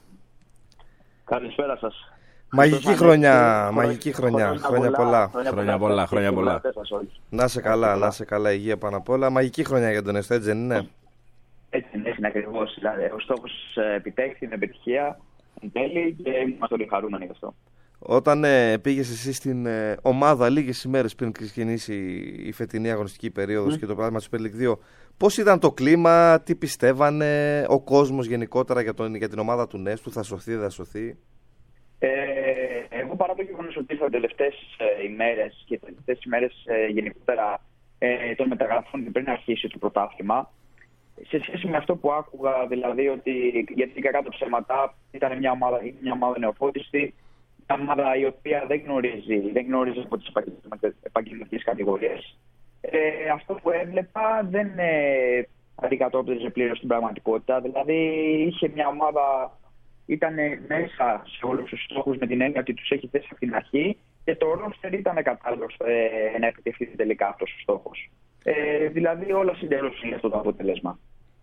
E: Καλησπέρα σας.
B: Μαγική χρονιά, μαγική χρονιά, χρόνια πολλά.
C: Χρόνια πολλά, χρόνια πολλά.
B: Να σε καλά, να σε καλά, υγεία πάνω απ' όλα. Μαγική χρονιά για τον Νέστο, έτσι δεν είναι?
E: Έτσι είναι ακριβώς. Δηλαδή, ο στόχος επιτέχθη, είναι επιτυχία εν τέλει και είμαστε όλοι χαρούμενοι γι' αυτό.
B: Όταν ε, πήγες εσύ στην ε, ομάδα λίγες ημέρες πριν ξεκινήσει η φετινή αγωνιστική περίοδος mm. και το πράγμα του Super League δύο, πώς ήταν το κλίμα, τι πιστεύανε ο κόσμος γενικότερα για, τον, για την ομάδα του Νέστου, θα σωθεί, δεν θα σωθεί?
E: Ε, εγώ παρά το γεγονός ότι ήρθα τελευταίες ε, ημέρες και τελευταίες ημέρες ε, γενικότερα ε, των μεταγραφών και πριν αρχίσει το πρωτάθλημα, σε σχέση με αυτό που άκουγα, δηλαδή ότι γιατί κακά τα ψέματα ήταν μια ομάδα, μια ομάδα νεοφώτιστη, μια ομάδα η οποία δεν γνωρίζει, δεν γνωρίζει από τις επαγγελματικές κατηγορίες. Ε, αυτό που έβλεπα δεν ε, αντικατόπτριζε πλήρως την πραγματικότητα. Δηλαδή είχε μια ομάδα, ήταν μέσα σε όλους τους στόχους με την έννοια ότι τους έχει θέσει από την αρχή και το ρόστερ ήταν κατάλληλος ε, να επιτευχθεί τελικά αυτός ο στόχος. Ε, δηλαδή όλα συντελώς είναι αυτό το αποτέλεσμα.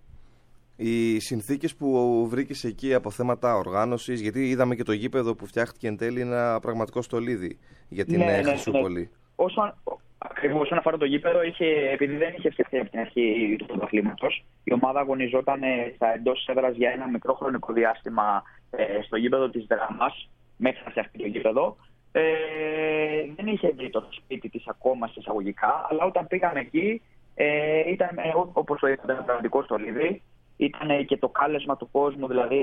B: Οι συνθήκες που βρήκες εκεί από θέματα οργάνωσης, γιατί είδαμε και το γήπεδο που φτιάχτηκε εν τέλει ένα πραγματικό στολίδι για την ναι, Χρυσούπολη. Ναι, ναι.
E: Όσον, ακριβώς όσον αφορά το γήπεδο, είχε, επειδή δεν είχε φτιαχτεί από την αρχή του πρωταθλήματος, η ομάδα αγωνιζόταν στα εντός έδρας για ένα μικρό χρονικό διάστημα ε, στο γήπεδο της Δράμας, μέχρι να φτιαχτεί το γήπεδο. Ε, δεν είχε βγει το σπίτι της ακόμα σε εισαγωγικά, αλλά όταν πήγαμε εκεί, ε, ήταν όπως το είπατε, ένα πραγματικό στολίδι. Ήταν και το κάλεσμα του κόσμου, δηλαδή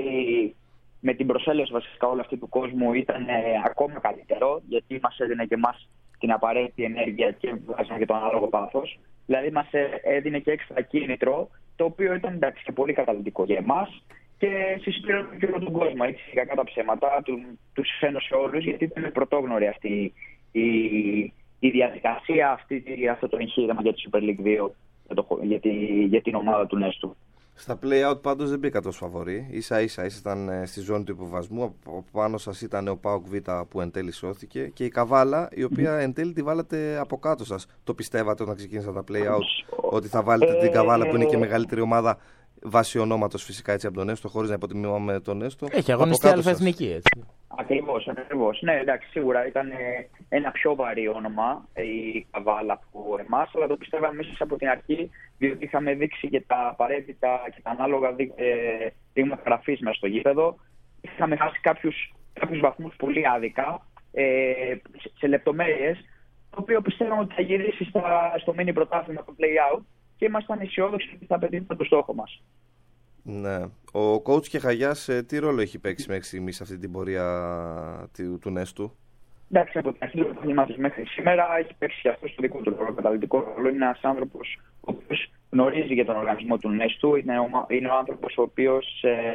E: με την προσέλευση βασικά όλη αυτή του κόσμου ήταν ε, ακόμα καλύτερο, γιατί μας έδινε και εμάς την απαραίτητη ενέργεια και βγάζαμε και το ανάλογο πάθος. Δηλαδή μας έδινε και έξτρα κίνητρο, το οποίο ήταν εντάξει και πολύ καταλυτικό για εμάς και συσπήρωνε και όλο τον κόσμο. Έτσι, κακά τα ψέματα, του, τους ένωσε όλους, γιατί ήταν πρωτόγνωρη αυτή η, η διαδικασία, αυτή, αυτό το εγχείρημα για τη Super League δύο, για, το, για, τη, για την ομάδα του Νέστου.
B: Στα play-out πάντως δεν μπήκα τόσο φαβορί. Ίσα ίσα ήσασταν στη ζώνη του υποβασμού. Από πάνω σας ήταν ο ΠΑΟΚ Β που εν τέλει σώθηκε και η Καβάλα, η οποία εν τέλει τη βάλατε από κάτω σας. Το πιστεύατε όταν ξεκίνησαν τα play-out ότι θα βάλετε την Καβάλα που είναι και η μεγαλύτερη ομάδα βάσει ονόματος φυσικά έτσι από τον Νέστο, χωρίς να υποτιμούμε τον Νέστο?
C: Έχει αγωνιστεί αλφα-εθνική έτσι.
E: Ακριβώς, ακριβώς. Ναι, εντάξει, σίγουρα ήταν ένα πιο βαρύ όνομα η Καβάλα από εμάς, αλλά το πιστεύαμε εμείς από την αρχή, διότι είχαμε δείξει και τα απαραίτητα και τα ανάλογα δείγματα γραφής μέσα στο γήπεδο. Είχαμε χάσει κάποιους, κάποιους βαθμούς πολύ άδικα, ε, σε, σε λεπτομέρειες, το οποίο πιστεύαμε ότι θα γυρίσει στα, στο mini πρωτάθλημα του play-out και ήμασταν αισιόδοξοι ότι θα πετύχουμε το στόχο μας.
B: Ναι. Ο coach Κεχαγιάς τι ρόλο έχει παίξει μέχρι στιγμής σε αυτή την πορεία του, του Νέστου?
E: Εντάξει, από την αρχή του πρωταθλήματος μέχρι σήμερα έχει παίξει και αυτό στο δικό του ρόλο, καταλυτικό ρόλο. Είναι ένας άνθρωπος ο οποίος γνωρίζει για τον οργανισμό του Νέστου. Είναι ο, είναι ο άνθρωπος ο οποίος ε,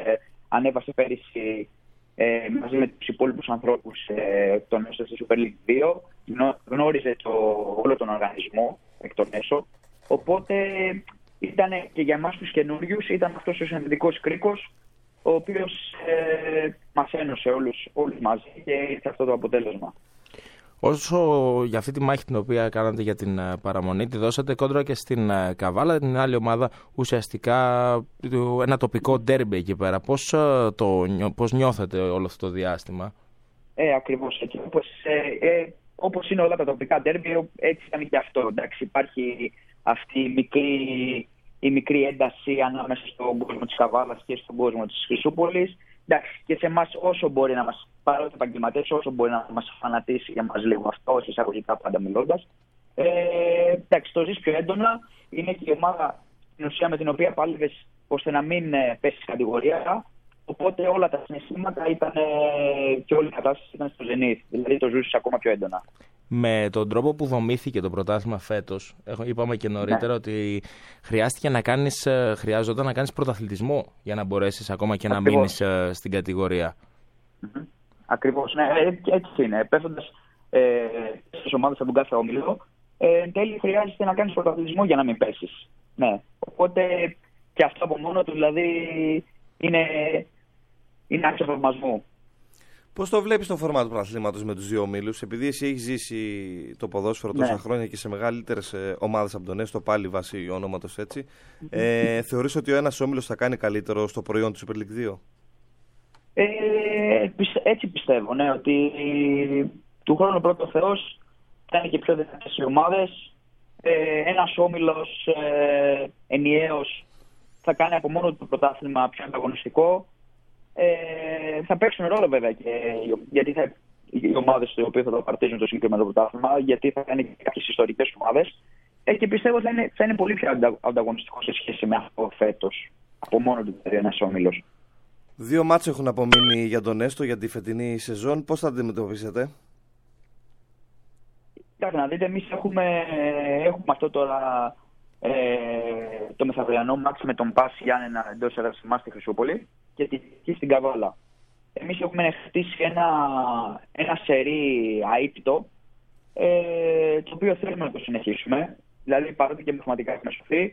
E: ανέβασε πέρυσι ε, μαζί με τους υπόλοιπους ανθρώπους ε, τον έσω στη Super League δύο, γνώριζε το, όλο τον οργανισμό εκ των έσω, οπότε ήταν και για εμάς τους καινούριους, ήταν αυτός ο συνδετικός κρίκος, ο οποίος ε, μας ένωσε όλους, όλους μαζί και ήρθε αυτό το αποτέλεσμα.
C: Όσο για αυτή τη μάχη την οποία κάνατε για την παραμονή, τη δώσατε κόντρα και στην Καβάλα, την άλλη ομάδα, ουσιαστικά ένα τοπικό ντέρμπι εκεί πέρα. Πώς, το, πώς νιώθετε όλο αυτό το διάστημα?
E: Ε, ακριβώς έτσι. Όπως, ε, ε, όπως είναι όλα τα τοπικά ντέρμπι, έτσι ήταν και αυτό. Εντάξει, υπάρχει αυτή η μικρή, η μικρή ένταση ανάμεσα στον κόσμο της Καβάλας και στον κόσμο της Χρυσούπολης. Εντάξει, και σε εμάς όσο μπορεί να μας, παρότι επαγγελματίες, όσο μπορεί να μας φανατίσει για μας λίγο αυτό, ως εισαγωγικά πάντα μιλώντας. Ε, εντάξει, το ζεις πιο έντονα. Είναι και η ομάδα στην ουσία με την οποία πάλευες ώστε να μην πέσει κατηγορία. Οπότε όλα τα συναισθήματα ήταν και όλη η κατάσταση ήταν στο ζενήθ. Δηλαδή το ζούσες ακόμα πιο έντονα.
C: Με τον τρόπο που δομήθηκε το πρωτάθλημα φέτος, είπαμε και νωρίτερα, ναι, ότι χρειάστηκε να κάνεις, χρειάζονταν να κάνεις πρωταθλητισμό για να μπορέσεις ακόμα και Ακριβώς. να μείνεις στην κατηγορία.
E: Mm-hmm. Ακριβώς, ναι, έτσι είναι. Πέφτοντας ε, στις ομάδες από τον κάθε όμιλο, ε, εν τέλει χρειάζεται να κάνεις πρωταθλητισμό για να μην πέσεις. Ναι. Οπότε και αυτό από μόνο του δηλαδή είναι, είναι άξιο θαυμασμού.
B: Πώς το βλέπεις το φόρμα του πρωταθλήματος με τους δύο ομίλους, επειδή εσύ έχεις ζήσει το ποδόσφαιρο τόσα ναι. χρόνια και σε μεγαλύτερες ομάδες από τον ΕΣΤΟ, πάλι βάσει ονόματος έτσι, mm-hmm. ε, θεωρείς ότι ο ένας όμιλος θα κάνει καλύτερο στο προϊόν του Super League δύο?
E: Ε, έτσι πιστεύω, ναι, ότι του χρόνου πρώτο Θεός θα είναι και πιο δυνατές οι ομάδες. Ε, ένας όμιλος ε, ενιαίος θα κάνει από μόνο το πρωτάθλημα πιο ανταγωνιστικό. Ε, θα παίξουν ρόλο βέβαια και γιατί θα, οι ομάδες οι οποίες θα το παρτίζουν το συγκεκριμένο πρωτάθλημα, γιατί θα είναι και κάποιες ιστορικές ομάδες. Ε, και πιστεύω ότι θα είναι, θα είναι πολύ πιο ανταγωνιστικό σε σχέση με αυτό φέτος. Από μόνο του δηλαδή ένας όμιλος.
B: Δύο μάτς έχουν απομείνει για τον ΕΣΤΟ για τη φετινή σεζόν. Πώς θα αντιμετωπίσετε?
E: Κοιτάξτε να δείτε, εμείς έχουμε, έχουμε αυτό τώρα ε, το μεθαυριανό μάτς με τον Πας Γιάννενα εντός έδρας εμάς στη Χρυσούπολη και τη στην Καβάλα. Εμείς έχουμε χτίσει ένα, ένα σερί αίτητο, ε, το οποίο θέλουμε να το συνεχίσουμε. Δηλαδή παρότι και μαθηματικά έχουμε σωθεί,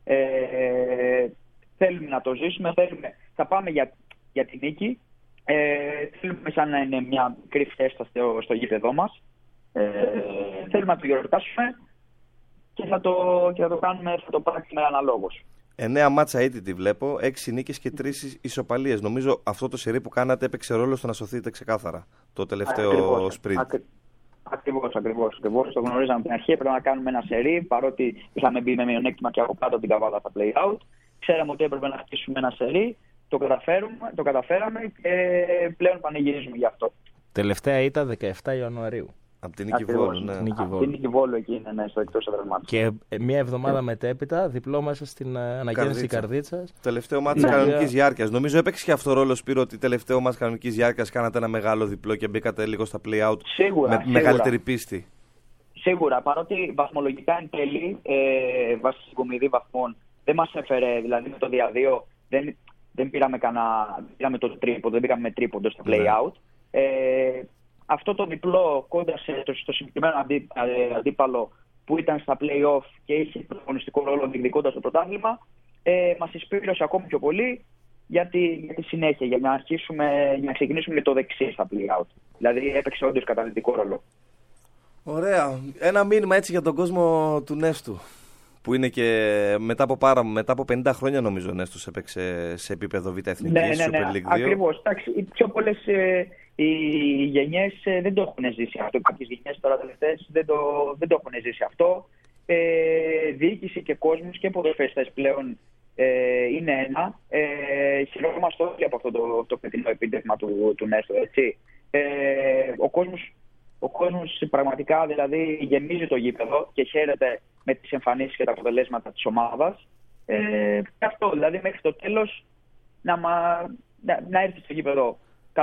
E: ε, θέλουμε να το ζήσουμε, θέλουμε, θα πάμε για, για την νίκη. Ε, θέλουμε σαν να είναι μια μικρή φέστα στο, στο γήπεδό μας. Ε, θέλουμε να το γιορτάσουμε και θα το, και θα το κάνουμε, θα το πράξουμε αναλόγως.
B: Εννέα μάτσα αίτητη βλέπω, έξι νίκες και τρεις ισοπαλίες. Νομίζω αυτό το σερί που κάνατε έπαιξε ρόλο στο να σωθείτε ξεκάθαρα το τελευταίο σπριντ.
E: Ακριβώς, ακριβώς, ακριβώς. Το γνωρίζαμε από την αρχή. Έπρεπε να κάνουμε ένα σερί, παρότι είχαμε μπει με μειονέκτημα και από κάτω από την Καβάλα στα play-out. Ξέραμε ότι έπρεπε να χτίσουμε ένα σερί. Το, το καταφέραμε και πλέον πανηγυρίζουμε γι' αυτό.
C: Τελευταία ήταν δεκαεφτά Ιανουαρίου.
B: Από την Νίκη Βόλου, ναι.
E: Από την Νίκη Βόλου εκεί είναι, ναι, στο εκτός έδρας.
C: Και μία εβδομάδα yeah. μετέπειτα, διπλό μέσα στην αναγέννηση Καρδίτσας.
B: Τελευταίο μάτι yeah. κανονικής διάρκειας. Νομίζω έπαιξε και αυτό ρόλο, Σπύρο, ότι τελευταίο μάτι κανονικής διάρκειας κάνατε ένα μεγάλο διπλό και μπήκατε λίγο στα play-out
E: σίγουρα,
B: με
E: σίγουρα.
B: μεγαλύτερη πίστη.
E: Σίγουρα, παρότι βαθμολογικά εν τέλει, ε, βάσει συγκομιδή βαθμών, δεν μας έφερε, δηλαδή με το διαδύο, δεν, δεν πήραμε, κανένα, πήραμε το τρίποντο, δεν πήγαμε με τρίποντο στα play-out. Yeah. Ε, αυτό το διπλό κόντρα στο συγκεκριμένο αντί, αντίπαλο που ήταν στα play-off και είχε πρωταγωνιστικό ρόλο διεκδικώντας το πρωτάθλημα, ε, μας εισπήρωσε ακόμη πιο πολύ για τη, για τη συνέχεια, για να, αρχίσουμε, για να ξεκινήσουμε με το δεξί στα play-out. Δηλαδή έπαιξε όντως καταλυτικό ρόλο.
B: Ωραία. Ένα μήνυμα έτσι για τον κόσμο του Νέστου, που είναι και μετά από, πάρα, μετά από πενήντα χρόνια νομίζω ο Νέστος έπαιξε σε επίπεδο Β' Εθνικής,
E: ναι, ναι, ναι,
B: Super League δύο.
E: Ακριβώς. Εντάξει, οι πιο πολλές ε, οι γενιές ε, δεν το έχουν ζήσει αυτό. Κάποιες γενιές τώρα τελευταίες δεν το, δεν το έχουν ζήσει αυτό. Ε, διοίκηση και κόσμος και ποδοσφαιριστές πλέον ε, είναι ένα. Ε, χαιρόμαστε όλοι από αυτό το, το φετινό επίτευγμα του, του Νέστο. Έτσι. Ε, ο κόσμος Ο κόσμος πραγματικά δηλαδή γεμίζει το γήπεδο και χαίρεται με τις εμφανίσεις και τα αποτελέσματα της ομάδας. Ε, αυτό δηλαδή μέχρι το τέλος να, μα, να, να έρθει στο γήπεδο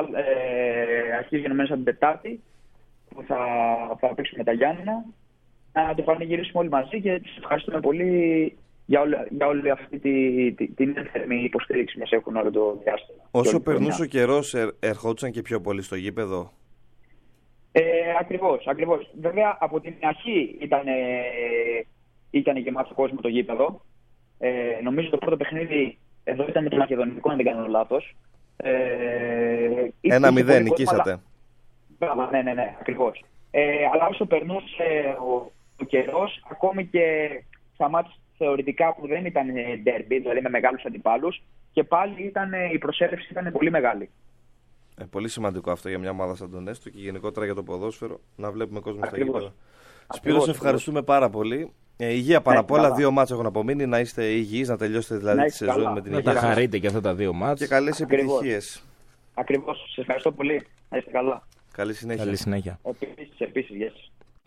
E: ε, αρχίζει μέσα την Τετάρτη που θα, θα παίξουμε τα Γιάννενα, να το πανηγυρίσουμε όλοι μαζί και τους ευχαριστούμε πολύ για όλη, για όλη αυτή τη, τη, την ένθερμη υποστήριξη μας έχουν όλο το διάστημα.
B: Όσο περνούσε ο καιρός, ερ, ερχόντουσαν και πιο πολύ στο γήπεδο.
E: Ε, ακριβώς, ακριβώς. Βέβαια από την αρχή ήταν, ε, ήταν γεμάτο κόσμο το γήπεδο. Ε, νομίζω το πρώτο παιχνίδι εδώ ήταν με το Μακεδονικό, αν δεν κάνω λάθος. Ε,
B: Ένα μηδέν νικήσατε.
E: Αλλά... Ναι, ναι, ναι, ακριβώς. Ε, αλλά όσο περνούσε ο, ο καιρός, ακόμη και στα μάτια θεωρητικά που δεν ήταν ντέρμπι, δηλαδή με μεγάλους αντιπάλους, και πάλι ήταν, η προσέλευση ήταν πολύ μεγάλη.
B: Ε, πολύ σημαντικό αυτό για μια ομάδα σαν τον Έστω και γενικότερα για το ποδόσφαιρο, να βλέπουμε κόσμο στα γήπεδα. Σπύρο, σε ευχαριστούμε πάρα πολύ. Ε, υγεία πάνω απ' όλα. Δύο μάτς έχουν απομείνει. Να είστε υγιείς, να τελειώσετε δηλαδή τη σεζόν με την υγεία.
C: Να τα χαρείτε και αυτά τα δύο μάτς.
B: Και καλές επιτυχίες.
E: Ακριβώς. Σας ευχαριστώ πολύ. Να είστε καλά.
B: Καλή συνέχεια.
C: Καλή συνέχεια.
E: Επίσης, επίσης, yes.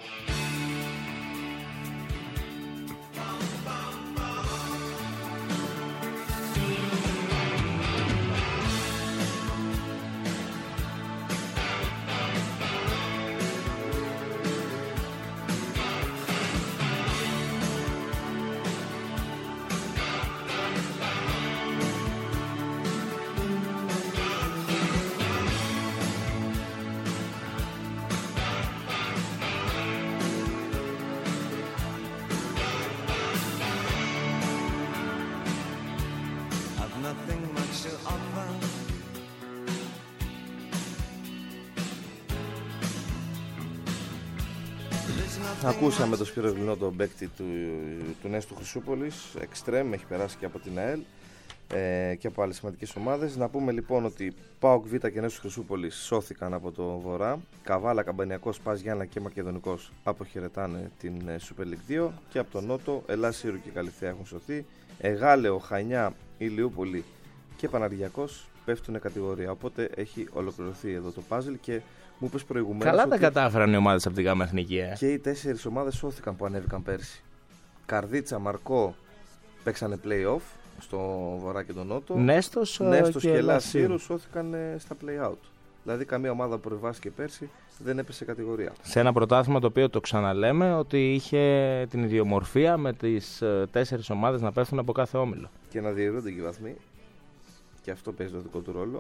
B: Ακούσαμε το Σπύρο Γλυνό, τον παίκτη του, του Νέστου Χρυσούπολης, εξτρέμ, έχει περάσει και από την ΑΕΛ ε, και από άλλες σημαντικές ομάδες. Να πούμε λοιπόν ότι ΠΑΟΚ Β και Νέστος Χρυσούπολης σώθηκαν από το Βορρά. Καβάλα, Καμπανιακός, Πας Γιάννα και Μακεδονικός αποχαιρετάνε την Super League δύο. Και από τον Νότο, Ελλάς Σύρου και Καλυθέα έχουν σωθεί. Εγάλεο, Χανιά, Ηλιούπολη και Παναργιακός πέφτουν κατηγορία. Οπότε έχει ολοκληρωθεί εδώ το puzzle και μου είπες προηγουμένως.
C: Καλά τα κατάφεραν οι ομάδες από την ΓΑΜΑ Εθνική. Ε.
B: Και οι τέσσερις ομάδες σώθηκαν που ανέβηκαν πέρσι. Καρδίτσα, Μαρκό παίξανε play-off στο Βορρά και τον Νότο.
C: Νέστος,
B: Νέστος
C: και,
B: και
C: Ελλάς
B: Σύρου σώθηκαν στα play-out. Δηλαδή καμία ομάδα που προβάστηκε πέρσι δεν έπεσε κατηγορία.
C: Σε ένα πρωτάθλημα το οποίο το ξαναλέμε ότι είχε την ιδιομορφία με τις τέσσερις ομάδες να πέφτουν από κάθε όμιλο.
B: Και να διαιρούνται και οι βαθμοί. Και αυτό παίζει το δικό του ρόλο.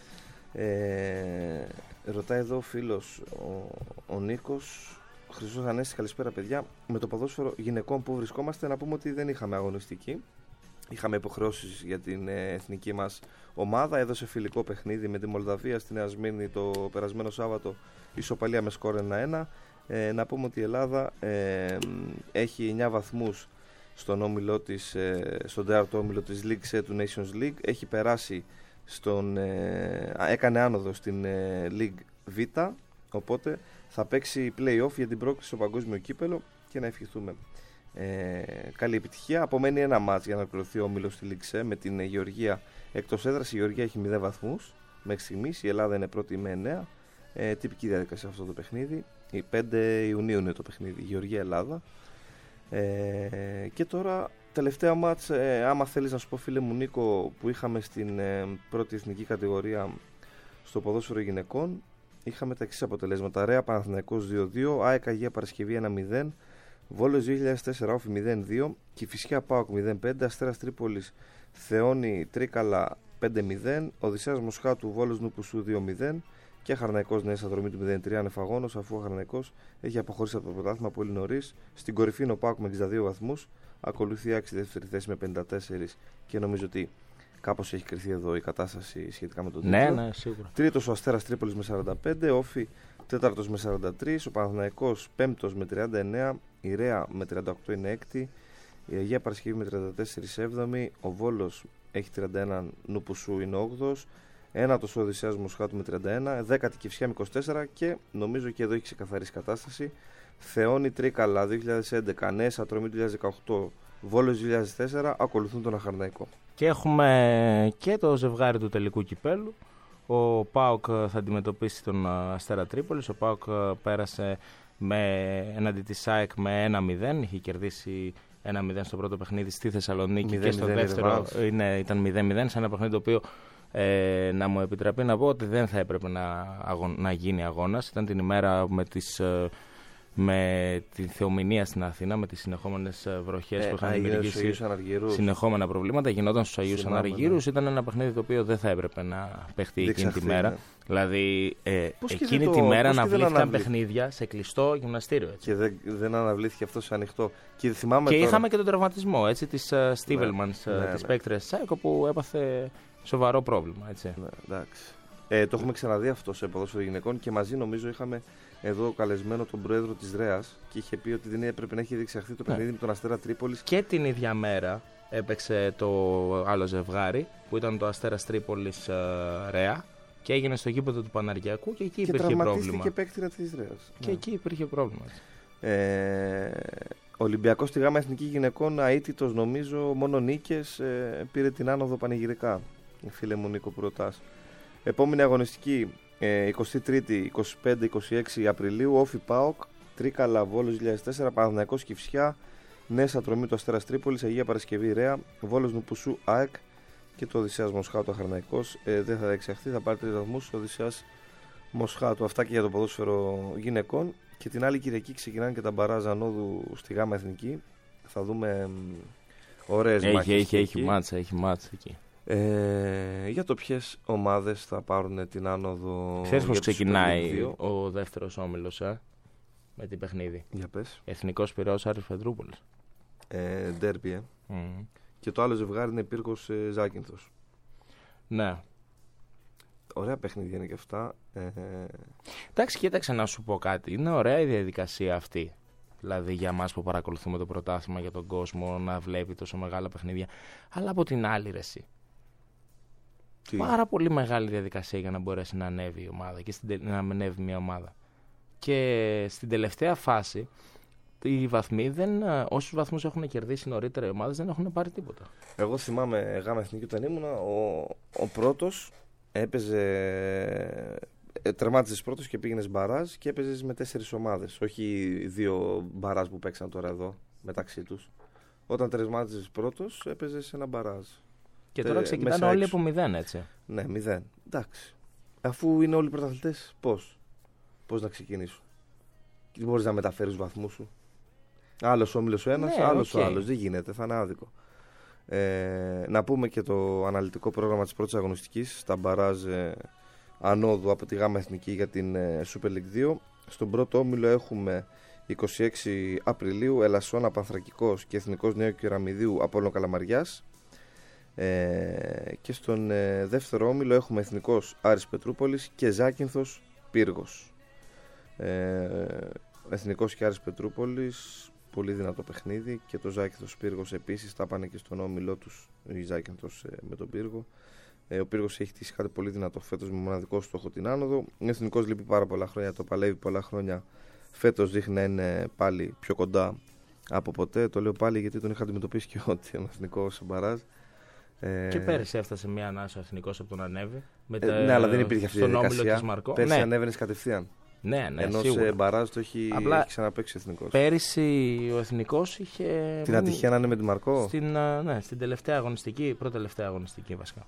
B: Ε, ρωτάει εδώ ο φίλος ο, ο Νίκος, Χρυσός Ανέστη, καλησπέρα παιδιά. Με το ποδόσφαιρο γυναικών που βρισκόμαστε, να πούμε ότι δεν είχαμε αγωνιστική. Είχαμε υποχρεώσεις για την ε, εθνική μας ομάδα. Έδωσε φιλικό παιχνίδι με τη Μολδαβία στη Νέα Σμύρνη το περασμένο Σάββατο, ισοπαλία με σκορ ένα ένα. Ε, να πούμε ότι η Ελλάδα ε, έχει εννιά βαθμούς στον όμιλο της, ε, στον τέταρτο όμιλο της League C του Nations League. Έχει περάσει στον, ε, έκανε άνοδο στην ε, League Β, οπότε θα παίξει play-off για την πρόκληση στο παγκόσμιο κύπελο και να ευχηθούμε ε, καλή επιτυχία. Απομένει ένα μάτς για να ολοκληρωθεί ο όμιλος στη League C με την ε, Γεωργία εκτός έδρας. Η Γεωργία έχει μηδέν βαθμούς μέχρι στιγμής, η Ελλάδα είναι πρώτη με εννέα. Ε, τυπική διαδικασία αυτό το παιχνίδι. Η πέντε Ιουνίου είναι το παιχνίδι, Γεωργία-Ελλάδα. Ε, και τώρα τελευταία μάτς, ε, άμα θέλεις να σου πω φίλε μου Νίκο, που είχαμε στην ε, πρώτη εθνική κατηγορία στο ποδόσφαιρο γυναικών, είχαμε τα εξής αποτελέσματα. Ρέα Παναθηναϊκός δύο δύο, ΑΕΚ Αγία Παρασκευή ένα μηδέν, Βόλος δύο χιλιάδες τέσσερα Όφη μηδέν δύο, Κηφισιά ΠΑΟΚ μηδέν πέντε, Αστέρας Τρίπολης Θεόνι Τρίκαλα πέντε μηδέν, Οδυσσέας Μοσχάτου Βόλος Νουπουσού δύο μηδέν και Χαρναϊκός Νέα Ανδρομή του μηδέν τρία ανεφαγόνος, αφού ο Χαρναϊκός έχει αποχωρήσει από το πρωτάθλημα πολύ νωρίς. Στην κορυφή είναι ο ΠΑΟΚ με εξήντα δύο βαθμούς, ακολουθεί άξι δεύτερη θέση με πενήντα τέσσερα και νομίζω ότι κάπως έχει κρυθεί εδώ η κατάσταση σχετικά με τον τίτλο.
C: Ναι, ναι, σίγουρα.
B: Τρίτος ο Αστέρας Τρίπολης με σαράντα πέντε, Όφη τέταρτος με σαράντα τρία, ο Παναθηναϊκός πέμπτος με τριάντα εννέα, η Ρέα με τριάντα οκτώ είναι έκτη, η Αγία Παρασκευή με τριάντα τέσσερα έβδομη, ο Βόλος έχει τριάντα ένα, Νουπουσού είναι όγδοος, ένατος ο Οδυσσέας Μοσχάτου με τριάντα ένα, δέκατη Κηφισιά με είκοσι τέσσερα και νομίζω και εδώ έχει ξεκαθαρίσει κατάσταση. Θεόνι Τρίκαλα δύο χιλιάδες έντεκα, Νέας Ατρομή δύο χιλιάδες δεκαοκτώ, Βόλος δύο χιλιάδες τέσσερα ακολουθούν τον Αχαρναϊκό. Και
C: έχουμε και το ζευγάρι του τελικού κυπέλου. Ο ΠΑΟΚ θα αντιμετωπίσει τον Αστέρα Τρίπολης. Ο ΠΑΟΚ πέρασε με, έναντι της ΑΕΚ με ένα μηδέν. Είχε κερδίσει ένα μηδέν στο πρώτο παιχνίδι στη Θεσσαλονίκη μηδέν, και στο μηδέν, δεύτερο είναι, ήταν μηδέν μηδέν σε ένα παιχνίδι το οποίο ε, να μου επιτραπεί να πω ότι δεν θα έπρεπε να, αγω, να γίνει αγώνας. Ήταν την ημέρα με τις... Ε, με τη θεομηνία στην Αθήνα, με τις συνεχόμενες βροχές ε, που είχαν δημιουργήσει συνεχόμενα προβλήματα. Γινόταν στους Αγίους Αναργύρους. Ναι. Ήταν ένα παιχνίδι το οποίο δεν θα έπρεπε να παιχτεί εκείνη τη μέρα. Ναι. Δηλαδή, ε, εκείνη το, τη μέρα αναβλήθηκαν παιχνίδια σε κλειστό γυμναστήριο. Έτσι.
B: Και δεν, δεν αναβλήθηκε αυτό σε ανοιχτό. Και, θυμάμαι
C: και
B: τώρα...
C: είχαμε και τον τραυματισμό της uh, Στίβελμανς, ναι, uh, της ναι. παίκτριας Σάικο, που έπαθε σοβαρό πρόβλημα. Έτσι.
B: Ναι, εντάξει. Ε, το έχουμε ξαναδεί αυτό σε ποδόσφαιρο γυναικών και μαζί νομίζω είχαμε εδώ καλεσμένο τον πρόεδρο της ΡΕΑΣ και είχε πει ότι δεν έπρεπε να έχει διεξαχθεί το παιχνίδι ναι. με τον Αστέρα Τρίπολης.
C: Και την ίδια μέρα έπαιξε το άλλο ζευγάρι που ήταν το Αστέρας Τρίπολης uh, ΡΕΑ και έγινε στο γήπεδο του Παναργιακού και εκεί
B: και
C: υπήρχε πρόβλημα.
B: Και παίκτηρα της ΡΕΑΣ.
C: Και ναι. εκεί υπήρχε πρόβλημα.
B: Ε, Ολυμπιακός στη Γάμα Εθνική Γυναικών, αίτητος νομίζω, μόνο νίκες, ε, πήρε την άνοδο πανηγυρικά. Φίλε μου Νίκο Πρωτάς. Επόμενη αγωνιστική εικοστή τρίτη είκοσι πέντε είκοσι έξι Απριλίου, Όφι ΠΑΟΚ, Τρίκαλα Βόλος δύο χιλιάδες τέσσερα, Παναθηναϊκός Κηφισιά, Νέα Σατρωμή του Αστέρας Τρίπολης, Αγία Παρασκευή Ρέα, Βόλος Νουπουσού ΑΕΚ και το Οδυσσέας Μοσχάτου Αχαρναϊκός. Ε, δεν θα εξαχθεί, θα πάρει τρεις βαθμούς ο Οδυσσέας Μοσχάτου. Αυτά και για το ποδόσφαιρο γυναικών. Και την άλλη Κυριακή ξεκινάνε και τα μπαράζ ανόδου στη Γάμα Εθνική. Θα δούμε ωραίες
C: έχει,
B: μάχες.
C: Έχει, έχει μάτσα, έχει μάτσα εκεί.
B: Ε, για το ποιες ομάδες θα πάρουν την άνοδο.
C: Ξέρεις πως ξεκινάει ο δεύτερος όμιλος ε, με την παιχνίδι.
B: Για πες.
C: Εθνικός Πειραιώς Άρης Πετρούπολης.
B: Ε, ντέρμπι, ε.
C: Mm.
B: Και το άλλο ζευγάρι είναι Πύργος ε, Ζάκυνθος.
C: Ναι.
B: Ωραία παιχνίδια είναι και αυτά. Ε,
C: Εντάξει, κοίταξε να σου πω κάτι. Είναι ωραία η διαδικασία αυτή. Δηλαδή για μας που παρακολουθούμε το πρωτάθλημα, για τον κόσμο να βλέπει τόσο μεγάλα παιχνίδια. Αλλά από την άλλη ρε εσύ. Τι? Πάρα πολύ μεγάλη διαδικασία για να μπορέσει να ανέβει η ομάδα και στην, να ανέβει μια ομάδα. Και στην τελευταία φάση οι βαθμοί δεν, όσους βαθμούς έχουν κερδίσει νωρίτερα οι ομάδες δεν έχουν πάρει τίποτα.
B: Εγώ θυμάμαι Γάμα Εθνική όταν ήμουνα, ο, ο πρώτος έπαιζε, τερμάτιζες πρώτος και πήγαινες μπαράζ και έπαιζες με τέσσερις ομάδες. Όχι δύο μπαράζ που παίξαν τώρα εδώ μεταξύ τους. Όταν τερμάτιζες πρώτος έπαιζες ένα μπαράζ.
C: Και τώρα ξεκινάνε όλοι από μηδέν, έτσι.
B: Ναι, μηδέν. Εντάξει. Αφού είναι όλοι πρωταθλητές, πώς. Πώς να ξεκινήσουν. Και δεν μπορείς να μεταφέρεις τους βαθμούς σου. Άλλος όμιλος ο ένας, ναι, άλλος okay. ο άλλος. Δεν γίνεται, θα είναι άδικο. Ε, να πούμε και το αναλυτικό πρόγραμμα της πρώτης αγωνιστικής στα μπαράζ ε, ανόδου από τη Γάμα Εθνική για την ε, Super League δύο. Στον πρώτο όμιλο έχουμε είκοσι έξι Απριλίου Ελασσόνα Πανθρακικός και Εθνικός Νέου Κεραμιδίου Απόλλων Καλαμαριάς. Ε, και στον ε, δεύτερο όμιλο έχουμε Εθνικός Άρης Πετρούπολης και Ζάκυνθος Πύργος. Ε, Εθνικός και Άρης Πετρούπολης, πολύ δυνατό παιχνίδι, και το Ζάκυνθος Πύργος επίσης, τα πάνε και στον όμιλό τους η Ζάκυνθος ε, με τον Πύργο. Ε, ο Πύργος έχει τύχει κάτι πολύ δυνατό φέτος με μοναδικό στόχο την άνοδο. Ο Εθνικός λείπει πάρα πολλά χρόνια, το παλεύει πολλά χρόνια. Φέτος δείχνει να είναι πάλι πιο κοντά από ποτέ. Το λέω πάλι γιατί τον είχα αντιμετωπίσει και ότι τον Εθνικό σε μπαράζ.
C: Ε... Και πέρυσι έφτασε μια ανάσα ο Εθνικός από τον ανέβη. Με τα...
B: ε, ναι, αλλά δεν υπήρχε αυτή η διαδικασία. Πέρυσι
C: ναι.
B: ανέβαινες κατευθείαν.
C: Ναι, ναι,
B: ενώ
C: σίγουρα.
B: σε μπαράζ το έχει,
C: Απλά
B: έχει ξαναπαίξει ο Εθνικός.
C: Πέρυσι ο Εθνικός είχε.
B: Την ατυχία να είναι με τη Μαρκό.
C: Στην, ναι, στην τελευταία αγωνιστική, πρώτη τελευταία αγωνιστική βασικά.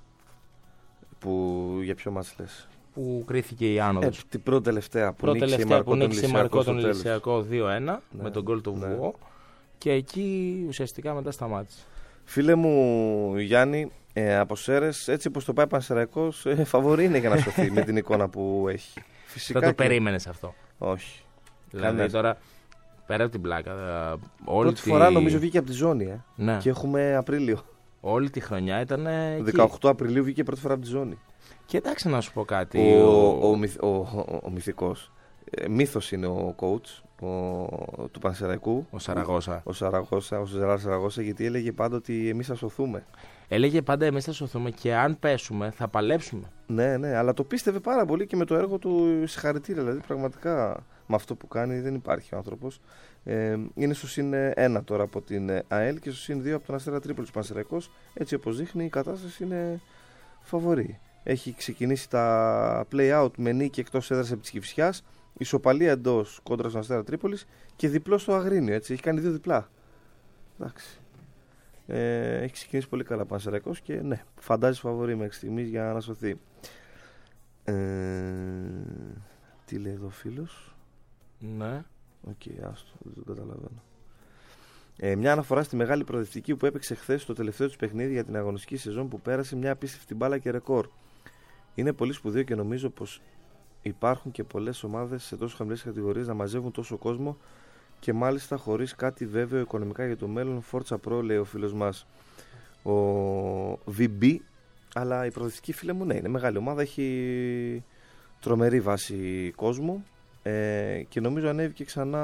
B: Που για ποιο μας λες?
C: Που κρίθηκε η άνοδος.
B: Ε, την πρώτη τελευταία που
C: πρώτη
B: νίκησε
C: η Μαρκό τον Ηλυσιακό δύο ένα ναι, με τον γκολ του ναι. Βουό. Και εκεί ουσιαστικά μετά σταμάτησε.
B: Φίλε μου Γιάννη, ε, από Σέρες, έτσι όπως το πάει Πανσεραϊκός, ε, φαβορί είναι για να σωθεί με την εικόνα που έχει. Φυσικά.
C: Δεν το
B: και...
C: περίμενες αυτό?
B: Όχι.
C: Δηλαδή Κανές. Τώρα, πέρα από την πλάκα, όλη
B: πρώτη
C: τη...
B: φορά νομίζω βγήκε από τη ζώνη, ε.
C: Ναι.
B: Και έχουμε Απρίλιο.
C: Όλη τη χρονιά ήταν εκεί.
B: δεκαοκτώ Απριλίου βγήκε πρώτη φορά από τη ζώνη.
C: Και εντάξει να σου πω κάτι.
B: Ο, ο, ο, ο, ο, ο, ο μυθικός. Ε, μύθος είναι ο coach ο, του Πανσεραϊκού.
C: Ο Σαραγώσα.
B: Ο Σαραγώσα, ο Ζεράρ Σαραγώσα, γιατί έλεγε πάντα ότι εμείς θα σωθούμε.
C: Έλεγε πάντα εμείς θα σωθούμε και αν πέσουμε θα παλέψουμε.
B: Ναι, ναι, αλλά το πίστευε πάρα πολύ και με το έργο του συγχαρητήρια. Δηλαδή, πραγματικά με αυτό που κάνει δεν υπάρχει ο άνθρωπος. Ε, είναι στο συν ένα τώρα από την ΑΕΛ και στο συν δύο από τον Αστέρα Τρίπολης Πανσεραϊκός. Έτσι όπως δείχνει, η κατάσταση είναι φαβορή. Έχει ξεκινήσει τα play-out με νίκη εκτός έδρας επί της Κηφισιάς, ισοπαλία εντός κόντρα στον Αστέρα Τρίπολης και διπλό στο Αγρίνιο. Έτσι. Έχει κάνει δύο διπλά. Εντάξει. Ε, έχει ξεκινήσει πολύ καλά ο Πανσεραϊκός και ναι, φαντάζει φαβορί μέχρι στιγμής για να σωθεί. Ε, τι λέει εδώ ο φίλος?
C: Ναι.
B: Οκ, okay, άστο, δεν το καταλαβαίνω. Ε, μια αναφορά στη μεγάλη προοδευτική που έπαιξε χθες στο τελευταίο του παιχνίδι για την αγωνιστική σεζόν που πέρασε, μια απίστευτη μπάλα και ρεκόρ. Είναι πολύ σπουδαίο και νομίζω πως υπάρχουν και πολλές ομάδες σε τόσο χαμηλές κατηγορίες να μαζεύουν τόσο κόσμο και μάλιστα χωρίς κάτι βέβαιο οικονομικά για το μέλλον. Φόρτσα Pro, λέει ο φίλος μας ο βι μπι. Αλλά η προοδευτική, φίλε μου, ναι, είναι μεγάλη ομάδα, έχει τρομερή βάση κόσμου ε, και νομίζω ανέβηκε ξανά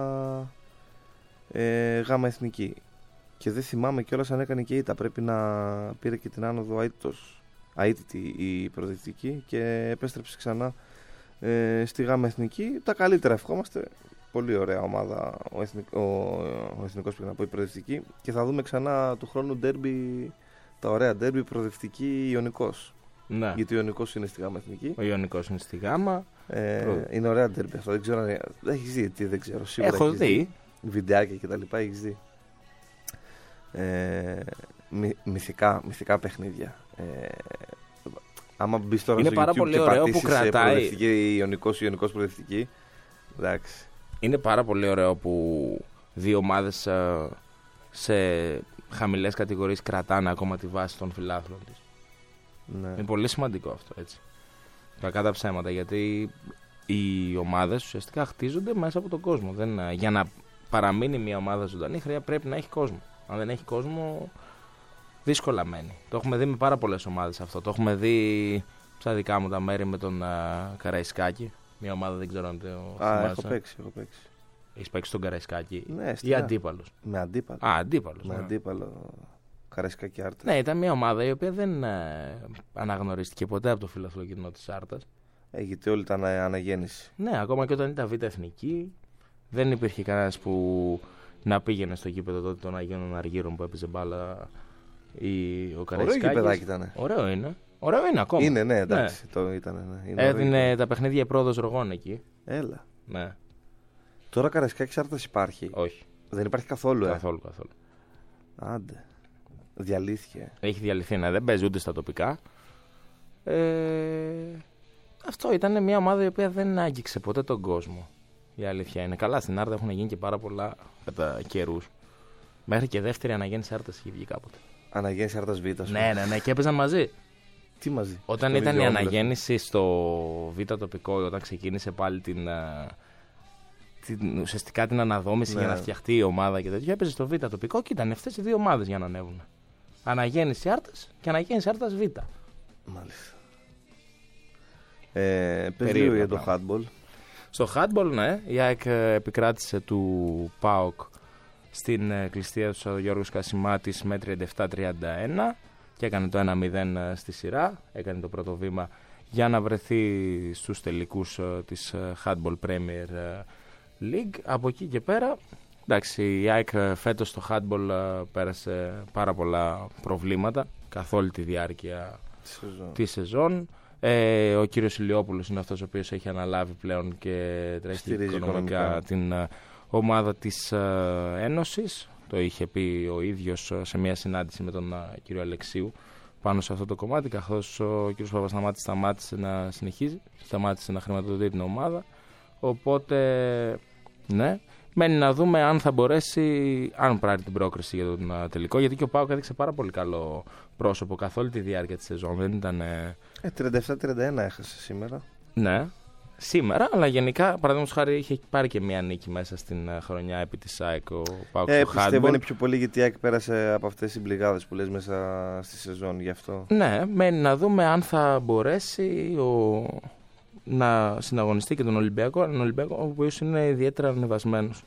B: ε, γάμα εθνική. Και δεν θυμάμαι κιόλας αν έκανε και ήττα. Πρέπει να πήρε και την άνοδο αίτητος, αίτητη η προοδευτική και επέστρεψε ξανά ε, στη γάμα εθνική. Τα καλύτερα ευχόμαστε. Πολύ ωραία ομάδα ο, εθνικ, ο, ο εθνικός, πρέπει να πω, η προοδευτική. Και θα δούμε ξανά του χρόνου ντέρμπι, τα ωραία ντέρμπι, προοδευτική Ιωνικός. Ναι. Γιατί ο Ιωνικός είναι στη γάμα εθνική.
C: Ο Ιωνικός είναι στη γάμα.
B: Ε, Προ... Είναι ωραία ντέρμπι αυτό. Δεν ξέρω αν έχεις δει, τι δεν ξέρω. Σίγουρα
C: έχω δει.
B: δει. Βιντεάκια και τα λοιπά έχεις δει. Ε, μυ, μυθικά, μυθικά παιχνίδια. Ε, άμα μπεις τώρα
C: είναι
B: στο
C: πάρα
B: YouTube
C: πολύ
B: και
C: ωραίο
B: πατήσεις
C: που κρατάει.
B: Προοδευτική Ιωνικός, Ιωνικός προοδευτική. Εντάξει.
C: Είναι πάρα πολύ ωραίο που δύο ομάδες ε, σε χαμηλές κατηγορίες κρατάνε ακόμα τη βάση των φιλάθλων της. Ναι. Είναι πολύ σημαντικό αυτό, έτσι. Κακά τα ψέματα, γιατί οι ομάδες ουσιαστικά χτίζονται μέσα από τον κόσμο. Δεν, για να παραμείνει μια ομάδα ζωντανή πρέπει να έχει κόσμο. Αν δεν έχει κόσμο, δύσκολα μένει. Το έχουμε δει με πάρα πολλές ομάδες αυτό. Το έχουμε δει στα δικά μου τα μέρη με τον uh, Καραϊσκάκη. Μια ομάδα, δεν ξέρω αν το
B: θυμάσαι. Α, έχω παίξει, έχω παίξει.
C: Έχεις παίξει στον Καραϊσκάκη,
B: ναι,
C: ή αντίπαλος?
B: Με αντίπαλο.
C: Α, αντίπαλος.
B: Με
C: ναι.
B: αντίπαλο Καραϊσκάκη Άρτα.
C: Ναι, ήταν μια ομάδα η οποία δεν ε, αναγνωρίστηκε ποτέ από το φιλαθλό κοινό της Άρτας.
B: Ε, γιατί όλοι ήταν αναγέννηση.
C: Ναι, ακόμα και όταν ήταν β' εθνική, δεν υπήρχε κανένας που να πήγαινε στο γήπεδο τότε των Αγίων Αργύρων που έπαιζε μπάλα ή ο Καραϊσκάκης.
B: Ωραίο γήπεδάκι ήταν.
C: Ωραίο είναι. Ωραίο είναι ακόμα.
B: Είναι, ναι, εντάξει. Ναι. Το ήτανε, ναι. Είναι
C: έδινε ωραίο. Τα παιχνίδια πρόοδος Ρογών εκεί.
B: Έλα.
C: Ναι.
B: Τώρα Καραϊσκάκης Άρτας υπάρχει?
C: Όχι.
B: Δεν υπάρχει καθόλου,
C: καθόλου,
B: ε.
C: καθόλου.
B: Άντε. Διαλύθηκε.
C: Έχει διαλυθεί, ναι. Δεν παίζει ούτε στα τοπικά. Ε... Αυτό ήταν μια ομάδα η οποία δεν άγγιξε ποτέ τον κόσμο. Η αλήθεια είναι. Καλά, στην Άρτα έχουν γίνει και πάρα πολλά κατά καιρούς. Μέχρι και δεύτερη αναγέννηση Άρτας είχε βγει κάποτε.
B: Αναγέννηση Άρτας Β.
C: Ναι, ναι, ναι, και έπαιζαν μαζί.
B: Τι μαζί?
C: Όταν στο ήταν η αναγέννηση στο Β τοπικό, όταν ξεκίνησε πάλι την, την, ουσιαστικά την αναδόμηση, ναι, για να φτιαχτεί η ομάδα και τέτοια, έπαιζε στο Β τοπικό και ήταν αυτές οι δύο ομάδες για να ανέβουν. Αναγέννηση Άρτας και αναγέννηση Άρτας Β.
B: Μάλιστα. Ε, Πες λίγο για το handball.
C: Στο handball, ναι, η ΑΕΚ επικράτησε του ΠΑΟΚ στην κλειστή αίθουσα του Γιώργος Κασιμάτης με τριάντα επτά τριάντα ένα και έκανε το ένα μηδέν στη σειρά. Έκανε το πρώτο βήμα για να βρεθεί στους τελικούς της Handball Premier League. Από εκεί και πέρα, εντάξει, η ΑΕΚ φέτος στο handball πέρασε πάρα πολλά προβλήματα καθ' όλη τη διάρκεια σεζόν. τη σεζόν. Ε, ο κύριος Ηλιόπουλος είναι αυτός ο οποίος έχει αναλάβει πλέον και τρέχει οικονομικά, οικονομικά την uh, ομάδα της uh, Ένωσης. Το είχε πει ο ίδιος uh, σε μια συνάντηση με τον uh, κύριο Αλεξίου πάνω σε αυτό το κομμάτι, καθώς ο κύριος Παπασταμάτης σταμάτησε να συνεχίζει, σταμάτησε να χρηματοδοτεί την ομάδα. Οπότε, ναι, μένει να δούμε αν θα μπορέσει, αν πάρει την πρόκριση για τον uh, τελικό, γιατί και ο ΠΑΟΚ έδειξε πάρα πολύ καλό πρόσωπο καθ' όλη τη διάρκεια της σεζόν. Δεν ήταν... Ε,
B: τριάντα επτά τριάντα ένα έχασε σήμερα.
C: Ναι, σήμερα, αλλά γενικά, παραδείγματος χάρη, είχε πάρει και μια νίκη μέσα στην uh, χρονιά επί της ΑΕΚ ο ΠΑΟΚ
B: ε,
C: στο handball.
B: Πιστεύω είναι πιο πολύ γιατί η ΑΕΚ πέρασε από αυτές τις μπλιγάδες που λες μέσα στη σεζόν, γι' αυτό.
C: Ναι, μένει να δούμε αν θα μπορέσει ο... να συναγωνιστεί και τον Ολυμπιακό, έναν Ολυμπιακό ο οποίος είναι ιδιαίτερα ανεβασμένος.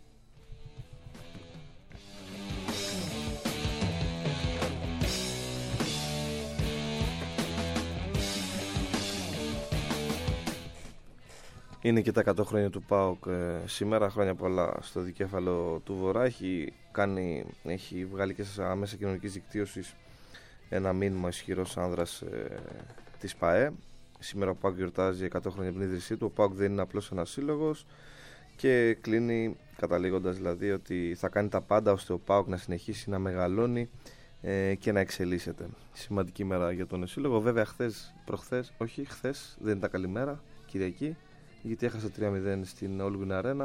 B: Είναι και τα εκατό χρόνια του ΠΑΟΚ ε, σήμερα, χρόνια πολλά στο δικέφαλο του Βορρά. Έχει, κάνει, έχει βγάλει και σε άμεσα κοινωνικής δικτύωσης ένα μήνυμα ισχυρός άνδρας ε, της ΠΑΕ. Σήμερα ο ΠΑΟΚ γιορτάζει εκατό χρόνια από την ίδρυσή του. Ο ΠΑΟΚ δεν είναι απλώς ένας σύλλογος και κλείνει καταλήγοντας δηλαδή ότι θα κάνει τα πάντα ώστε ο ΠΑΟΚ να συνεχίσει να μεγαλώνει ε, και να εξελίσσεται. Σημαντική μέρα για τον σύλλογο. Βέβαια χθες, προχθές, όχι χθες δεν ήταν καλή μέρα, Κυριακή, γιατί έχασε τρία μηδέν στην Όλγουιν Αρένα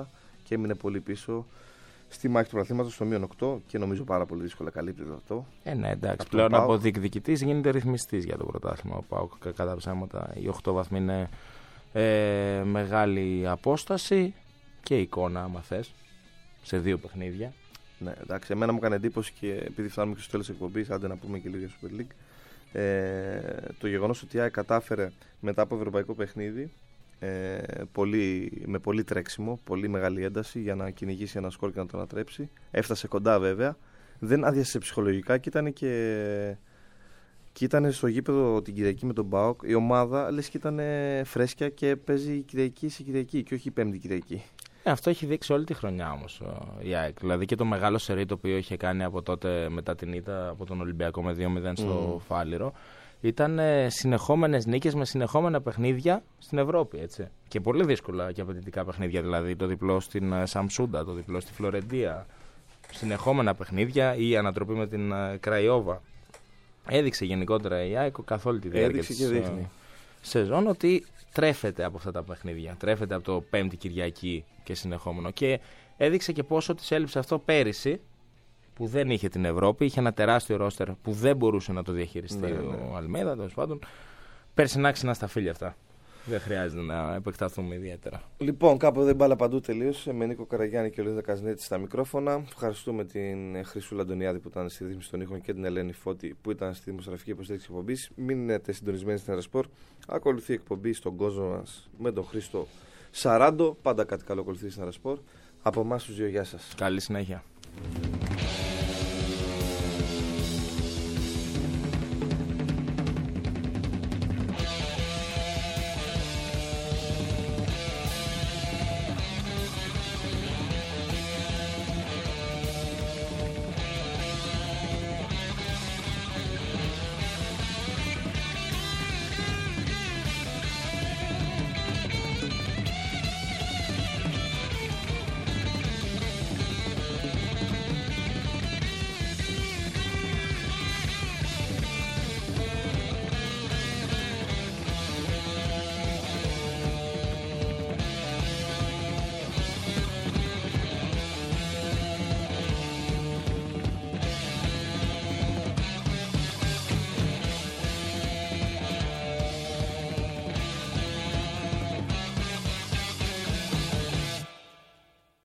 B: και έμεινε πολύ πίσω στη μάχη του πρωταθλήματος στο μείον οκτώ και νομίζω πάρα πολύ δύσκολα καλύπτεται αυτό.
C: Ε, ναι, εντάξει. Πλέον από διεκδικητής γίνεται ρυθμιστής για το πρωτάθλημα. Ο ΠΑΟΚ, κατά ψέματα, οι οκτώ βαθμοί είναι ε, μεγάλη απόσταση και εικόνα, άμα θες, σε δύο παιχνίδια.
B: Ναι, εντάξει, εμένα μου έκανε εντύπωση και επειδή φτάνουμε και στο τέλος της εκπομπής, άντε να πούμε και λίγο για Super League. Ε, το γεγονός ότι η ΑΕΚ κατάφερε μετά από ευρωπαϊκό παιχνίδι ε, πολύ, με πολύ τρέξιμο, πολύ μεγάλη ένταση για να κυνηγήσει ένα σκορ και να το ανατρέψει. Έφτασε κοντά βέβαια, δεν άδειασε ψυχολογικά και ήταν και, και ήταν στο γήπεδο την Κυριακή με τον ΠΑΟΚ. Η ομάδα λες και ήταν φρέσκια και παίζει Κυριακή σε Κυριακή και όχι η Πέμπτη Κυριακή.
C: Ε, αυτό έχει δείξει όλη τη χρονιά όμως η ΑΕΚ. Δηλαδή και το μεγάλο σερί το οποίο είχε κάνει από τότε μετά την ήττα από τον Ολυμπιακό με δύο μηδέν στο mm. Φάληρο. Ήταν συνεχόμενες νίκες με συνεχόμενα παιχνίδια στην Ευρώπη. Έτσι. Και πολύ δύσκολα και απαιτητικά παιχνίδια. Δηλαδή το διπλό στην Σαμσούντα, το διπλό στη Φλωρεντία. Συνεχόμενα παιχνίδια ή η ανατροπή με την Κραϊόβα. Έδειξε γενικότερα η ΑΕΚ καθ' όλη τη διάρκεια της σεζόν ότι τρέφεται από αυτά τα παιχνίδια. Τρέφεται από το Πέμπτη Κυριακή και συνεχόμενο. Και έδειξε και πόσο της έλειψε αυτό πέρυσι, που δεν είχε την Ευρώπη. Είχε ένα τεράστιο ρόστερ που δεν μπορούσε να το διαχειριστεί ναι, ο ναι. Αλμέιδα, τέλος πάντων. Περσινά ξανά στα φίλια αυτά. Δεν χρειάζεται να επεκταθούμε ιδιαίτερα.
B: Λοιπόν, κάπου εδώ η μπάλα παντού τελείωσε. Με Νίκο Καραγιάννη και ο Λίντα Καζνέτη στα μικρόφωνα. Ευχαριστούμε την Χρυσούλα Αντωνιάδη που ήταν στη ρύθμιση των ήχων και την Ελένη Φώτη που ήταν στη δημοσιογραφική υποστήριξη εκπομπή. Μείνετε συντονισμένοι στην Ερασπορ. Ακολουθεί η εκπομπή στον κόσμο μας με τον Χρήστο Σαράντο. Πάντα κάτι καλό ακολουθεί στην Ερασπορ. Από εμάς τους δύο, γεια σας.
C: Καλή συνέχεια.